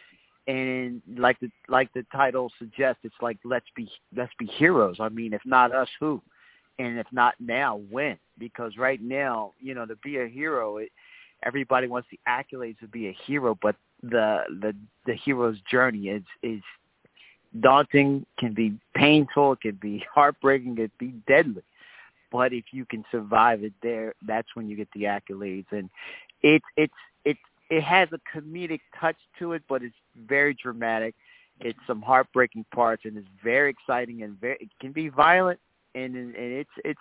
And like the like the title suggests, it's like let's be let's be heroes. I mean, if not us, who? And if not now, when? Because right now, you know, to be a hero, it, everybody wants the accolades to be a hero, but the the the hero's journey is is daunting, can be painful, it can be heartbreaking, it can be deadly. But if you can survive it, there, that's when you get the accolades, and it's it's it's. It has a comedic touch to it, but it's very dramatic. It's some heartbreaking parts, and it's very exciting and very. It can be violent, and and it's it's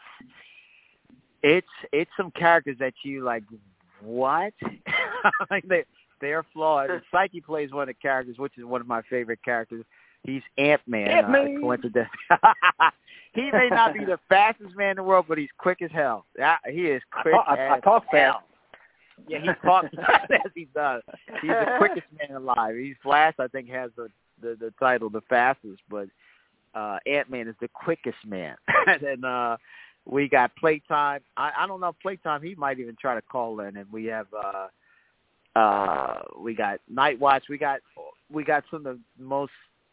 it's it's some characters that you like. What? Like they they are flawed. And Psyche plays one of the characters, which is one of my favorite characters. He's Ant-Man. Ant-Man. Uh, coincidence. He may not be the fastest man in the world, but he's quick as hell. He is quick I, I, as I talk hell. fast. Yeah, he talks as he does. He's the quickest man alive. He's Flash, I think, has the, the, the title the fastest, but uh, Ant-Man is the quickest man. And uh, we got Playtime. I, I don't know, Playtime, he might even try to call in. And we have uh, uh, we got Night Watch. We got we got some of the most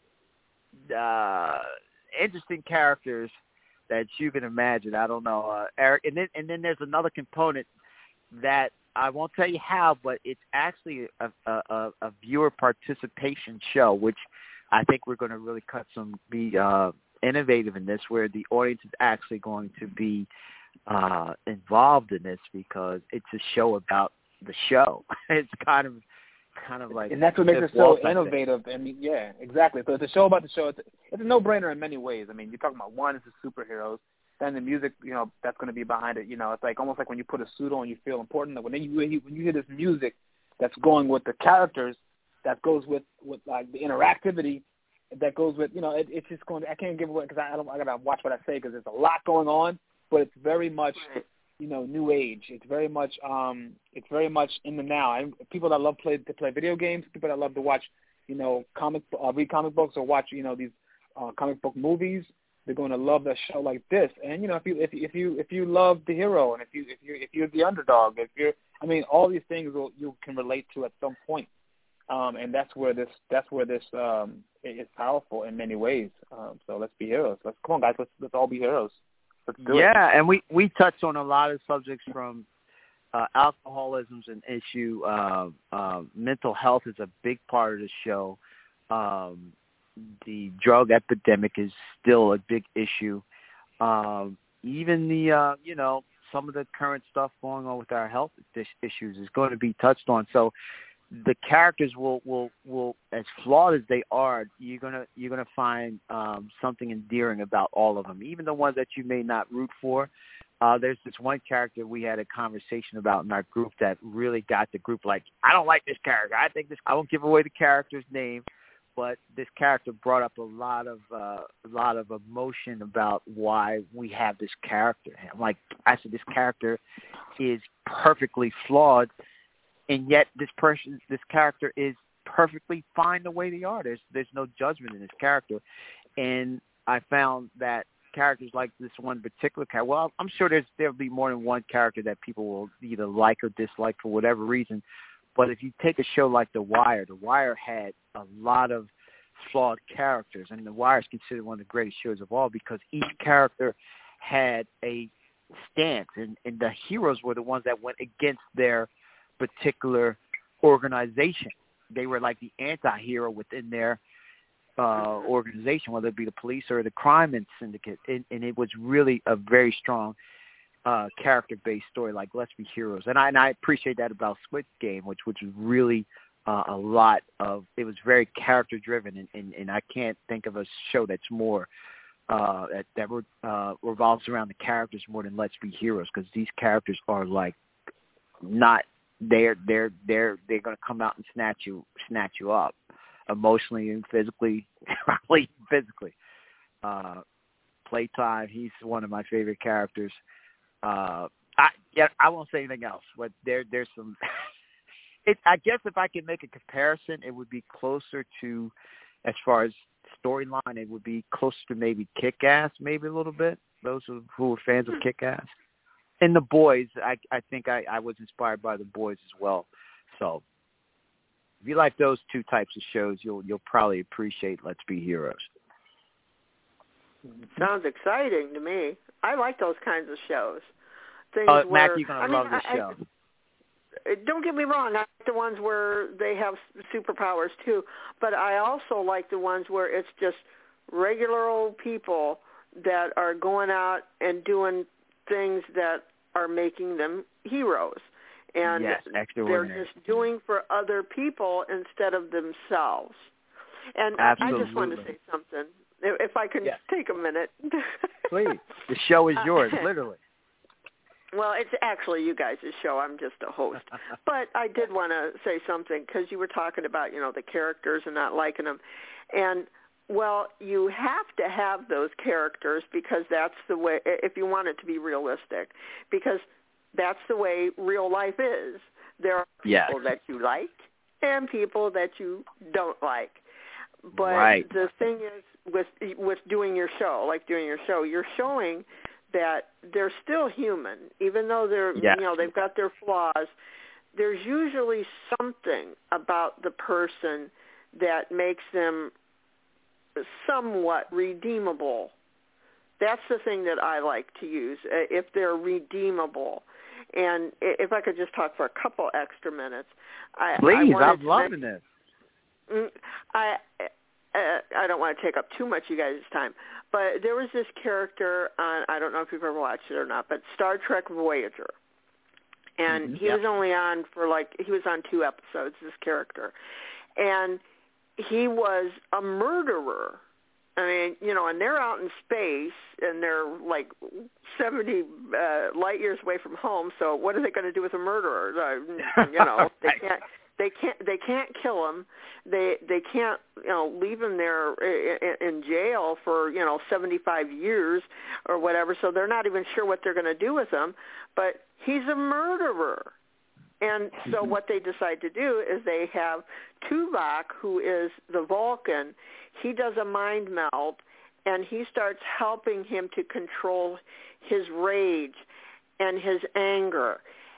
uh, interesting characters that you can imagine. I don't know, uh, Eric. And then and then there's another component that I won't tell you how, but it's actually a, a, a viewer participation show, which I think we're going to really cut some, be uh, innovative in this, where the audience is actually going to be uh, involved in this because it's a show about the show. It's kind of, kind of like, and that's what makes it so innovative. I mean, yeah, exactly. So it's a show about the show. It's a, it's a no-brainer in many ways. I mean, you're talking about one is the superheroes. Then the music, you know, that's going to be behind it. You know, it's like almost like when you put a suit on, you feel important. When you when you, when you hear this music that's going with the characters, that goes with, with like the interactivity, that goes with, you know, it, it's just going. To, I can't give away because I, I don't. I gotta watch what I say because there's a lot going on. But it's very much, you know, new age. It's very much, um, it's very much in the now. I, people that love play to play video games, people that love to watch, you know, comic uh, read comic books or watch, you know, these uh, comic book movies. They're going to love a show like this, and you know, if you if if you if you love the hero, and if you if you if you're the underdog, if you're, I mean, all these things will, you can relate to at some point, um, and that's where this that's where this um, is powerful in many ways. Um, so let's be heroes. Let's come on, guys. Let's let's all be heroes. Let's do yeah, it. Yeah, and we we touched on a lot of subjects from uh, alcoholism's an issue. Uh, uh, mental health is a big part of the show. Um, The drug epidemic is still a big issue. Um, even the, uh, you know, some of the current stuff going on with our health issues is going to be touched on. So the characters will, will, will, as flawed as they are, you're gonna you're gonna find um, something endearing about all of them, even the ones that you may not root for. Uh, there's this one character we had a conversation about in our group that really got the group like, I don't like this character. I think this. I won't give away the character's name, but this character brought up a lot of uh, a lot of emotion about why we have this character. I'm like, I said, this character is perfectly flawed, and yet this person, this character is perfectly fine the way they are. There's there's no judgment in this character, and I found that characters like this one particular character, well, I'm sure there's there'll be more than one character that people will either like or dislike for whatever reason. But if you take a show like The Wire, The Wire had a lot of flawed characters, and The Wire is considered one of the greatest shows of all because each character had a stance, and, and the heroes were the ones that went against their particular organization. They were like the anti-hero within their uh, organization, whether it be the police or the crime syndicate, and, and it was really a very strong uh, character-based story, like Let's Be Heroes. And I, and I appreciate that about Squid Game, which, which was really uh, a lot of, it was very character-driven, and, and, and I can't think of a show that's more, uh, that, that uh, revolves around the characters more than Let's Be Heroes, because these characters are like not, they're, they're, they're, they're going to come out and snatch you, snatch you up. Emotionally and physically, probably physically. Uh, Playtime, he's one of my favorite characters. Uh, I yeah, I won't say anything else, but there there's some. It, I guess if I can make a comparison, it would be closer to, as far as storyline, it would be closer to maybe Kick-Ass, maybe a little bit. Those who, who are fans of Kick-Ass, and The Boys, I I think I, I was inspired by The Boys as well. So. If you like those two types of shows, you'll you'll probably appreciate Let's Be Heroes. Sounds exciting to me. I like those kinds of shows. Things uh, where, Mac, you're gonna I love mean, this I, show. I, don't get me wrong. I like the ones where they have superpowers too, but I also like the ones where it's just regular old people that are going out and doing things that are making them heroes. And yes, they're just doing for other people instead of themselves. And Absolutely. I just wanted to say something, if I can yes. take a minute. Please. The show is yours, literally. Well, it's actually you guys' show. I'm just a host. But I did want to say something because you were talking about, you know, the characters and not liking them. And, well, you have to have those characters because that's the way, if you want it to be realistic, because that's the way real life is. There are people yes. that you like and people that you don't like. But right. the thing is, with with doing your show, like doing your show, you're showing that they're still human, even though they're yes. you know they've got their flaws. There's usually something about the person that makes them somewhat redeemable. That's the thing that I like to use, if they're redeemable. And if I could just talk for a couple extra minutes. I, Please, I I'm loving mention, this. I, uh, I don't want to take up too much of you guys' time, but there was this character on, I don't know if you've ever watched it or not, but Star Trek Voyager. And mm-hmm. he yep. was only on for like, he was on two episodes, this character. And he was a murderer. I mean, you know, and they're out in space, and they're like seventy uh, light years away from home. So, what are they going to do with a murderer? Uh, you know, they can't, they can't, they can't kill him. They, they can't, you know, leave him there in, in jail for you know seventy-five years or whatever. So they're not even sure what they're going to do with him. But he's a murderer. And so what they decide to do is they have Tuvok, who is the Vulcan. He does a mind meld, and he starts helping him to control his rage and his anger.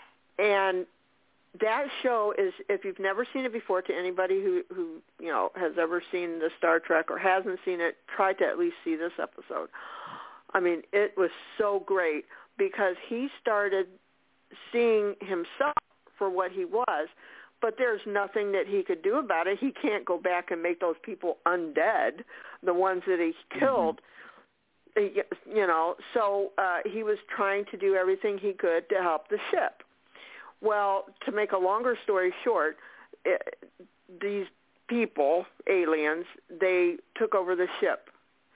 And that show is, if you've never seen it before, to anybody who, who you know has ever seen the Star Trek or hasn't seen it, try to at least see this episode. I mean, it was so great because he started seeing himself for what he was, but there's nothing that he could do about it. He can't go back and make those people undead, the ones that he killed, mm-hmm. you know. So uh, he was trying to do everything he could to help the ship. Well, to make a longer story short, it, these people, aliens, they took over the ship,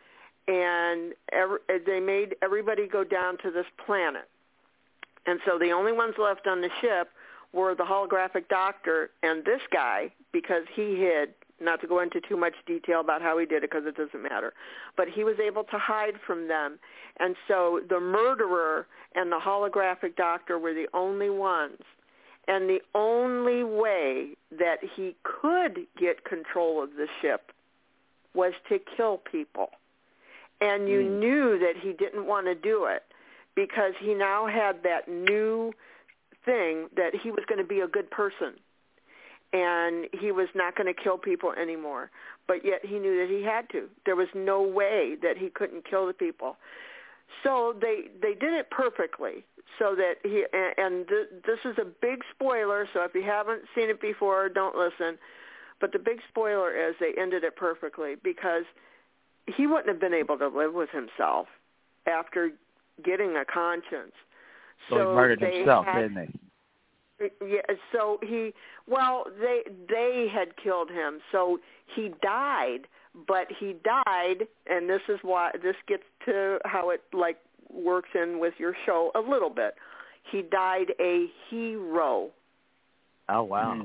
and every, they made everybody go down to this planet. And so the only ones left on the ship were the holographic doctor and this guy, because he hid, not to go into too much detail about how he did it because it doesn't matter, but he was able to hide from them. And so the murderer and the holographic doctor were the only ones. And the only way that he could get control of the ship was to kill people. And you mm. knew that he didn't want to do it because he now had that new thing that he was going to be a good person. And he was not going to kill people anymore. But yet he knew that he had to. There was no way that he couldn't kill the people. So they they did it perfectly. So that he, and, and th- this is a big spoiler, so if you haven't seen it before, don't listen. But the big spoiler is they ended it perfectly because he wouldn't have been able to live with himself after getting a conscience. So, so he murdered himself, had, didn't he? Yeah, so he, well, they they had killed him, so he died, but he died, and this is why, this gets to how it, like, works in with your show a little bit. He died a hero. Oh, wow.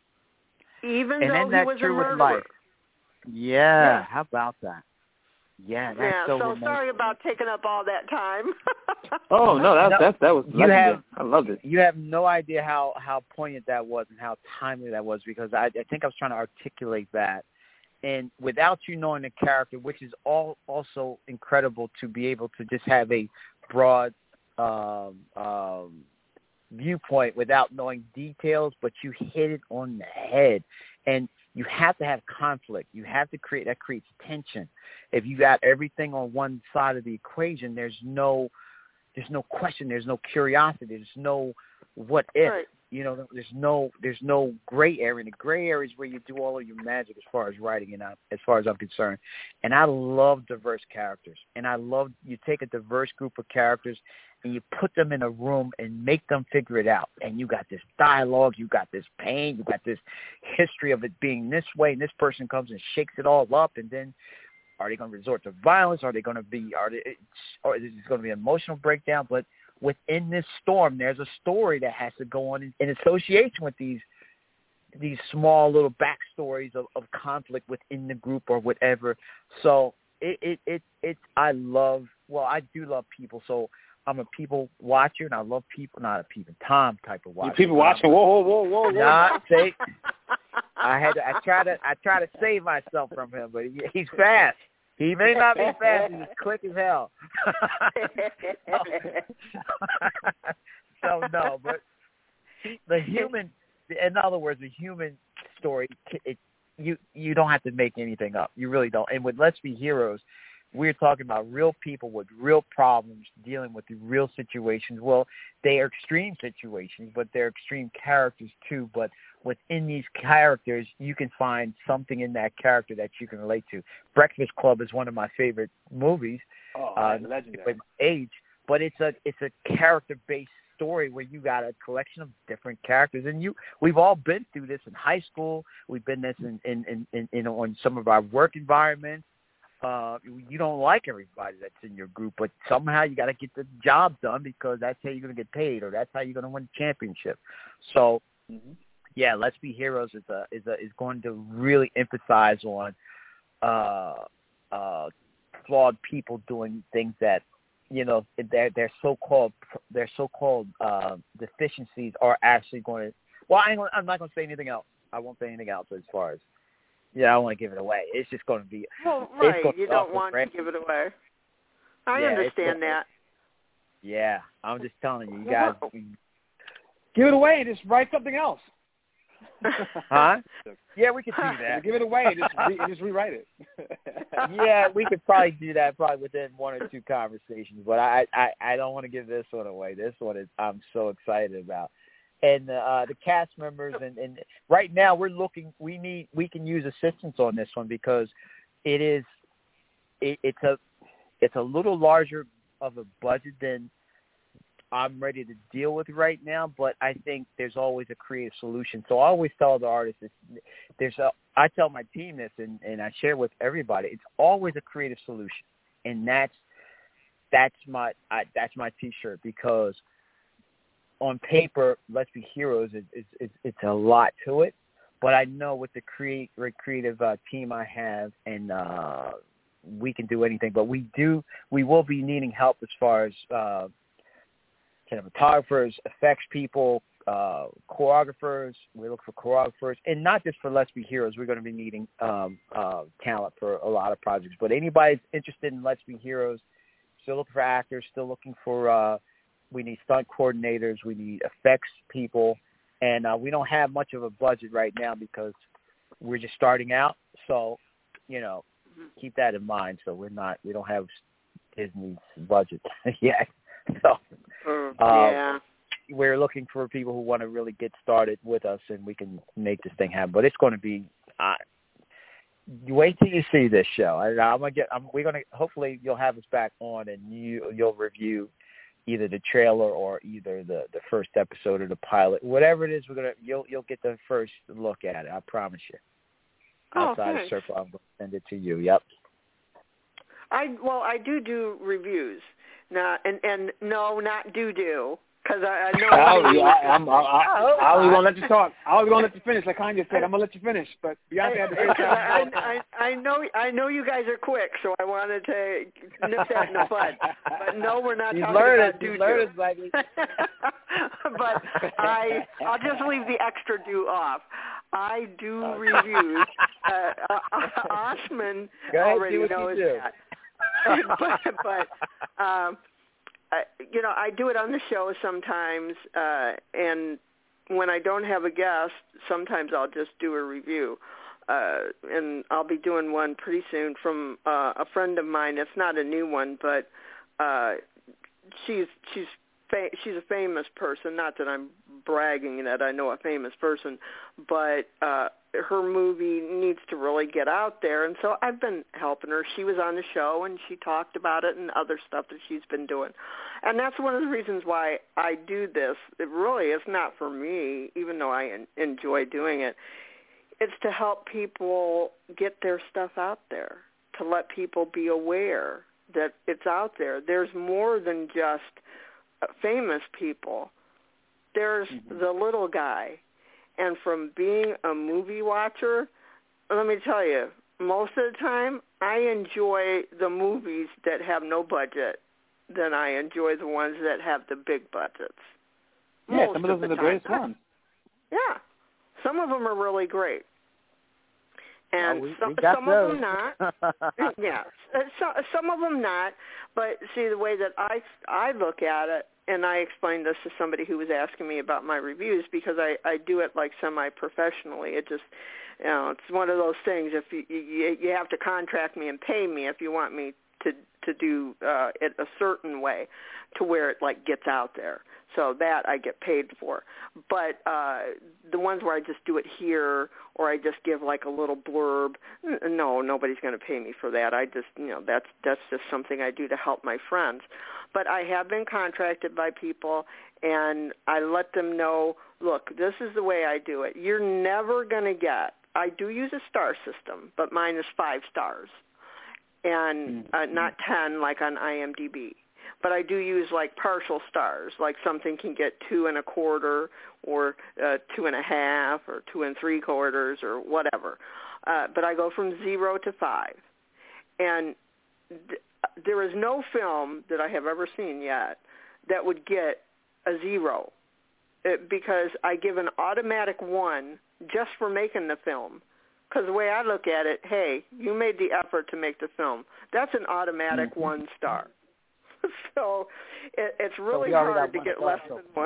Even and though he was a murderer. Yeah, yeah, how about that? Yeah, that's yeah, so so amazing. Sorry about taking up all that time. oh, no, that, no, that, that was you have, I loved it. You have no idea how, how poignant that was and how timely that was because I, I think I was trying to articulate that. And without you knowing the character, which is all also incredible to be able to just have a broad um, um, viewpoint without knowing details, but you hit it on the head. And you have to have conflict. You have to create, that creates tension. If you got everything on one side of the equation, there's no, there's no question. There's no curiosity. There's no what if. Right. You know, there's no, there's no gray area. And the gray area is where you do all of your magic as far as writing and as far as I'm concerned. And I love diverse characters. And I love you take a diverse group of characters and you put them in a room and make them figure it out. And you got this dialogue, you got this pain, you got this history of it being this way, and this person comes and shakes it all up, and then are they going to resort to violence? Are they going to be, are they, or is it going to be an emotional breakdown? But within this storm, there's a story that has to go on in, in association with these these small little backstories of, of conflict within the group or whatever. So it, it, it, it, I love, well, I do love people. So I'm a people watcher, and I love people, not a people, Tom type of watcher. You people watching? Whoa, whoa, whoa, whoa, whoa! Not say. I had to. I try to. I try to save myself from him, but he, he's fast. He may not be fast. He's quick as hell. so no, but the human. In other words, the human story. It, you you don't have to make anything up. You really don't. And with Let's Be Heroes, we're talking about real people with real problems dealing with the real situations. Well, they are extreme situations, but they're extreme characters too. But within these characters, you can find something in that character that you can relate to. Breakfast Club is one of my favorite movies. Oh, uh, legendary. With age, but it's a it's a character-based story where you got a collection of different characters, and you we've all been through this in high school. We've been this in in in, in, in on some of our work environments. Uh, you don't like everybody that's in your group, but somehow you got to get the job done because that's how you're going to get paid, or that's how you're going to win the championship. So, mm-hmm. yeah, Let's Be Heroes is a is a is going to really emphasize on uh, uh, flawed people doing things that, you know, their their so-called their so-called uh, deficiencies are actually going to. Well, I ain't, I'm not going to say anything else. I won't say anything else as far as. Yeah, I don't want to give it away. It's just going to be. Well, right. You don't want to give it away. I yeah, understand that. Yeah, I'm just telling you, you guys. Whoa. Give it away and just write something else. Huh? Yeah, we could do that. Give it away and just, re- just rewrite it. Yeah, we could probably do that probably within one or two conversations, but I, I, I don't want to give this one away. This one is I'm so excited about. And uh, the cast members, and, and right now we're looking. We need. We can use assistance on this one because it is. It, it's a. It's a little larger of a budget than I'm ready to deal with right now, but I think there's always a creative solution. So I always tell the artists, there's a, I tell my team this, and, and I share with everybody, it's always a creative solution. And that's, that's my, I, that's my T-shirt, because on paper, Let's Be Heroes, is, is, is, it's a lot to it. But I know with the create, creative uh, team I have, and uh, we can do anything. But we do, we will be needing help as far as uh, cinematographers, effects people, uh, choreographers. We look for choreographers, and not just for Let's Be Heroes. We're going to be needing um, uh, talent for a lot of projects. But anybody interested in Let's Be Heroes, still looking for actors, still looking for. Uh, we need stunt coordinators. We need effects people. And uh, we don't have much of a budget right now because we're just starting out. So, you know, keep that in mind. So we're not, we don't have Disney's budget yet. So uh, uh, yeah. we're looking for people who want to really get started with us, and we can make this thing happen. But it's going to be, uh, wait till you see this show. I, I'm gonna get. I'm, we're gonna. Hopefully, you'll have us back on, and you you'll review either the trailer or either the, the first episode or the pilot, whatever it is. We're gonna you'll you'll get the first look at it. I promise you. Oh, Outside thanks. of Circle, I'm gonna send it to you. Yep. I well, I do do reviews. Not and and no, not do do. Because I, I know. I, I, I'm, I, I, oh, I was gonna let you talk. I was gonna let you finish, like Kanye said. I'm gonna let you finish, but Beyonce had to say I, I, I know, I know you guys are quick, so I wanted to nip that in the bud. But no, we're not you talking learn about it, do you learn it, baby. But I, I'll just leave the extra do off. I do reviews. Uh, uh, Osman already knows that. but, but um, I, you know, I do it on the show sometimes, uh, and when I don't have a guest, sometimes I'll just do a review. Uh, and I'll be doing one pretty soon from uh, a friend of mine. It's not a new one, but uh, she's she's fa- she's a famous person. Not that I'm bragging that I know a famous person, but uh, her movie needs to really get out there, and so I've been helping her. She was on the show, and she talked about it and other stuff that she's been doing. And that's one of the reasons why I do this. It really is not for me, even though I en- enjoy doing it. It's to help people get their stuff out there, to let people be aware that it's out there. There's more than just famous people. There's mm-hmm. the little guy. And from being a movie watcher, let me tell you, most of the time I enjoy the movies that have no budget than I enjoy the ones that have the big budgets. Yeah, most some of those of are the time. greatest ones. Yeah, some of them are really great. And well, we, some, we got some those. of them not. Yeah, some, some of them not. But see, the way that I, I look at it, and I explained this to somebody who was asking me about my reviews, because I, I do it like semi-professionally. It just, you know, it's one of those things. If you, you, you have to contract me and pay me if you want me to to do uh, it a certain way to where it like gets out there. So that I get paid for. But uh, the ones where I just do it here, or I just give like a little blurb, no, nobody's going to pay me for that. I just, you know, that's that's just something I do to help my friends. But I have been contracted by people, and I let them know, look, this is the way I do it. You're never going to get, I do use a star system, but mine is five stars, and uh, not ten like on I M D B. But I do use like partial stars, like something can get two and a quarter or uh, two and a half or two and three quarters or whatever. Uh, but I go from zero to five. And th- there is no film that I have ever seen yet that would get a zero, it, because I give an automatic one just for making the film. Because the way I look at it, hey, you made the effort to make the film. That's an automatic mm-hmm. one star. So it, it's really so hard to get less than one.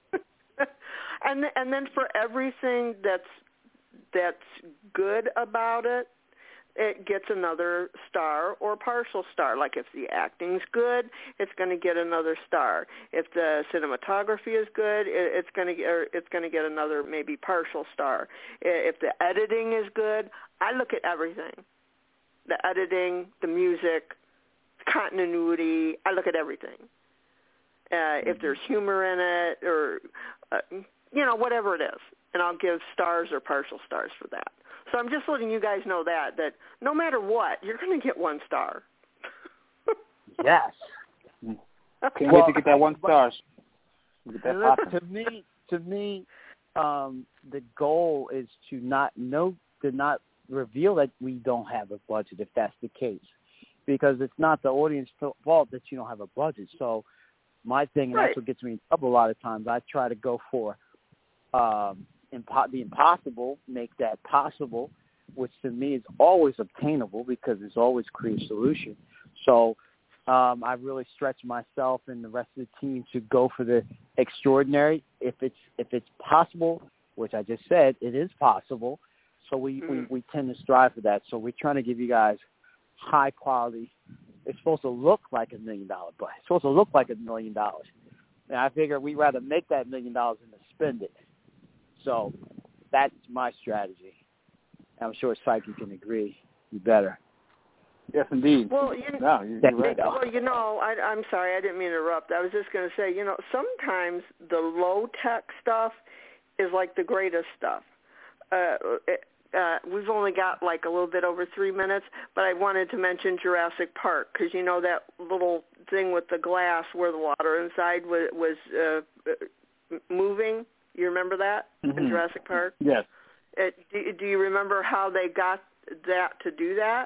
and and then for everything that's that's good about it, it gets another star or partial star. Like if the acting's good, it's going to get another star. If the cinematography is good, it, it's going to get it's going to get another maybe partial star. If the editing is good, I look at everything. The editing, the music, continuity, I look at everything. uh, if there's humor in it, or uh, you know, whatever it is, and I'll give stars or partial stars for that. So I'm just letting you guys know that that no matter what, you're going to get one star. Yes. Can't Well, wait to get that one star. Get that popping. to me, to me, um, the goal is to not know, to not reveal that we don't have a budget, if that's the case, because it's not the audience's fault that you don't have a budget. So my thing, and right. that's what gets me in trouble a lot of times, I try to go for um, impo- the impossible, make that possible, which to me is always obtainable because there's always creative solution. So um, I really stretch myself and the rest of the team to go for the extraordinary. If it's if it's possible, which I just said, it is possible. So we, mm-hmm. we, we tend to strive for that. So we're trying to give you guys high quality. It's supposed to look like a million dollar budget. It's supposed to look like a million dollars. And I figure we'd rather make that million dollars than to spend it. So that's my strategy. I'm sure Psyche can agree. You better. Yes, indeed. Well, you know, no, you're right. well, you know, I, I'm sorry, I didn't mean to interrupt. I was just going to say, you know, sometimes the low-tech stuff is like the greatest stuff. Uh, uh, we've only got like a little bit over three minutes, but I wanted to mention Jurassic Park because, you know, that little thing with the glass where the water inside was, was uh, moving. You remember that mm-hmm. in Jurassic Park? Yes. It, do, do you remember how they got that to do that?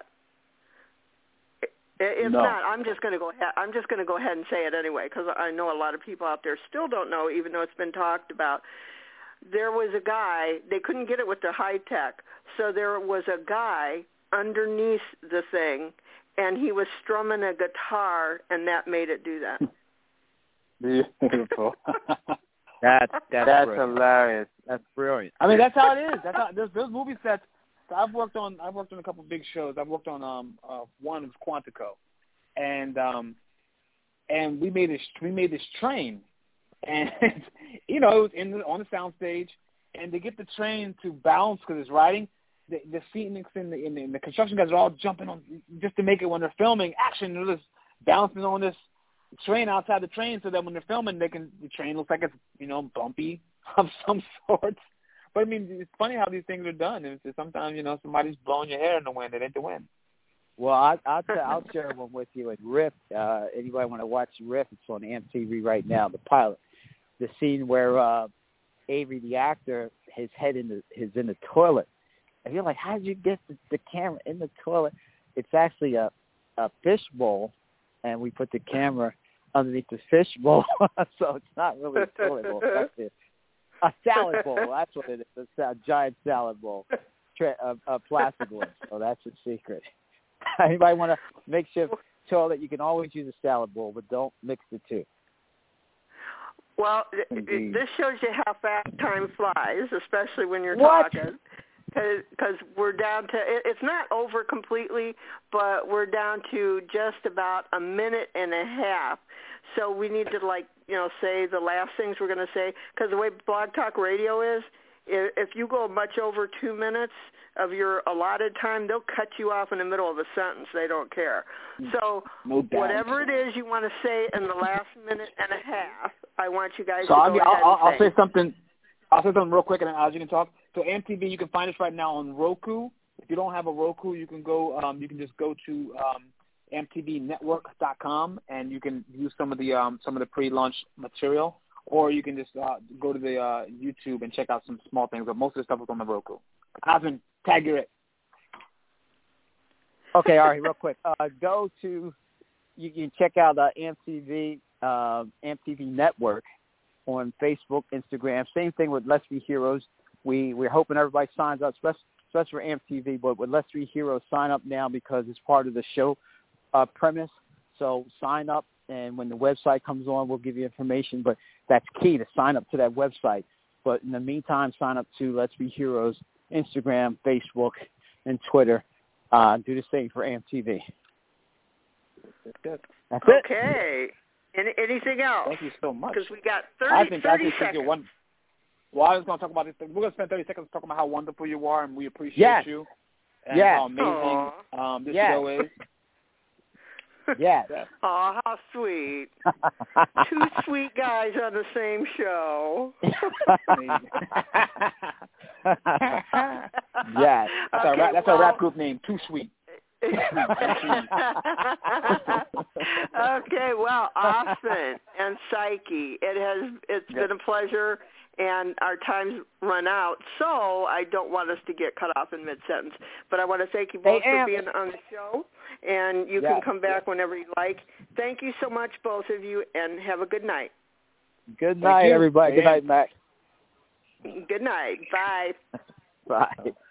If no. not, I'm just going to go ahead. I'm just going to go ahead and say it anyway because I know a lot of people out there still don't know, even though it's been talked about. There was a guy. They couldn't get it with the high tech, so there was a guy underneath the thing, and he was strumming a guitar, and that made it do that. Beautiful. That's that's, that's brilliant. hilarious. That's brilliant. I mean, that's how it is. That's how there's those movie sets. So I've worked on I've worked on a couple of big shows. I've worked on um uh, one was Quantico, and um and we made this we made this train, and you know it was in the, on the soundstage, and to get the train to bounce because it's riding, the the scenics in the, in the in the construction guys are all jumping on just to make it when they're filming action. They're just bouncing on this train outside the train so that when they're filming, they can the train looks like it's you know bumpy of some sort. But, I mean, it's funny how these things are done. It's just sometimes, you know, somebody's blowing your hair in the wind. It ain't the wind. Well, I, I'll, t- I'll share one with you at Riff. Uh, anybody want to watch Riff? It's on M T V right now, the pilot. The scene where uh, Avery, the actor, his head in the, is in the toilet. And you're like, how did you get the, the camera in the toilet? It's actually a, a fish bowl, and we put the camera underneath the fish bowl. So it's not really a toilet bowl. It's actually a salad bowl. That's what it is. It's a giant salad bowl, Tra- a, a plastic one. So that's a secret. Anybody want to make sure toilet? You can always use a salad bowl, but don't mix the two. Well, Indeed. This shows you how fast time flies, especially when you're what? talking. Because we're down to, it's not over completely, but we're down to just about a minute and a half. So we need to, like, you know, say the last things we're going to say. Because the way Blog Talk Radio is, if you go much over two minutes of your allotted time, they'll cut you off in the middle of a sentence. They don't care. So no doubt. Whatever it is you want to say in the last minute and a half, I want you guys so to I'll, go I'll, ahead I'll, and I'll say. say something. I'll say something real quick, and then Oz, you can talk. So M T V, you can find us right now on Roku. If you don't have a Roku, you can go. Um, you can just go to um, M T V network dot com, and you can use some of the um, some of the pre-launch material, or you can just uh, go to the uh, YouTube and check out some small things. But most of the stuff is on the Roku. Osmond, tag your it. Okay, all right, real quick. Uh, go to you can check out uh, M T V uh, M T V Network on Facebook, Instagram. Same thing with Let's Be Heroes. We, we're hoping everybody signs up, especially, especially for M T V, but with Let's Be Heroes, sign up now because it's part of the show uh, premise. So sign up, and when the website comes on, we'll give you information. But that's key to sign up to that website. But in the meantime, sign up to Let's Be Heroes, Instagram, Facebook, and Twitter. Uh, do the same for M T V. That's good. That's it. Okay. Any, anything else? Thank you so much. Because we got thirty, I think, thirty I think seconds. you're one. Well, I was going to talk about this. We're going to spend thirty seconds talking about how wonderful you are, and we appreciate yes. you. And yes. how amazing um, this yes. show is. Yes. Oh, how sweet. Two sweet guys on the same show. Yes. That's, okay, our, rap, that's well, our rap group name, Too Sweet. Okay, well, Osmond and Psyche, it has it's Yep. been a pleasure, and our time's run out, so I don't want us to get cut off in mid-sentence. But I want to thank you both Hey, for Am- being on the show, and you yes. can come back whenever you like. Thank you so much, both of you, and have a good night. Good night, everybody. Hey, Good night, Mac. Good night. Bye. Bye.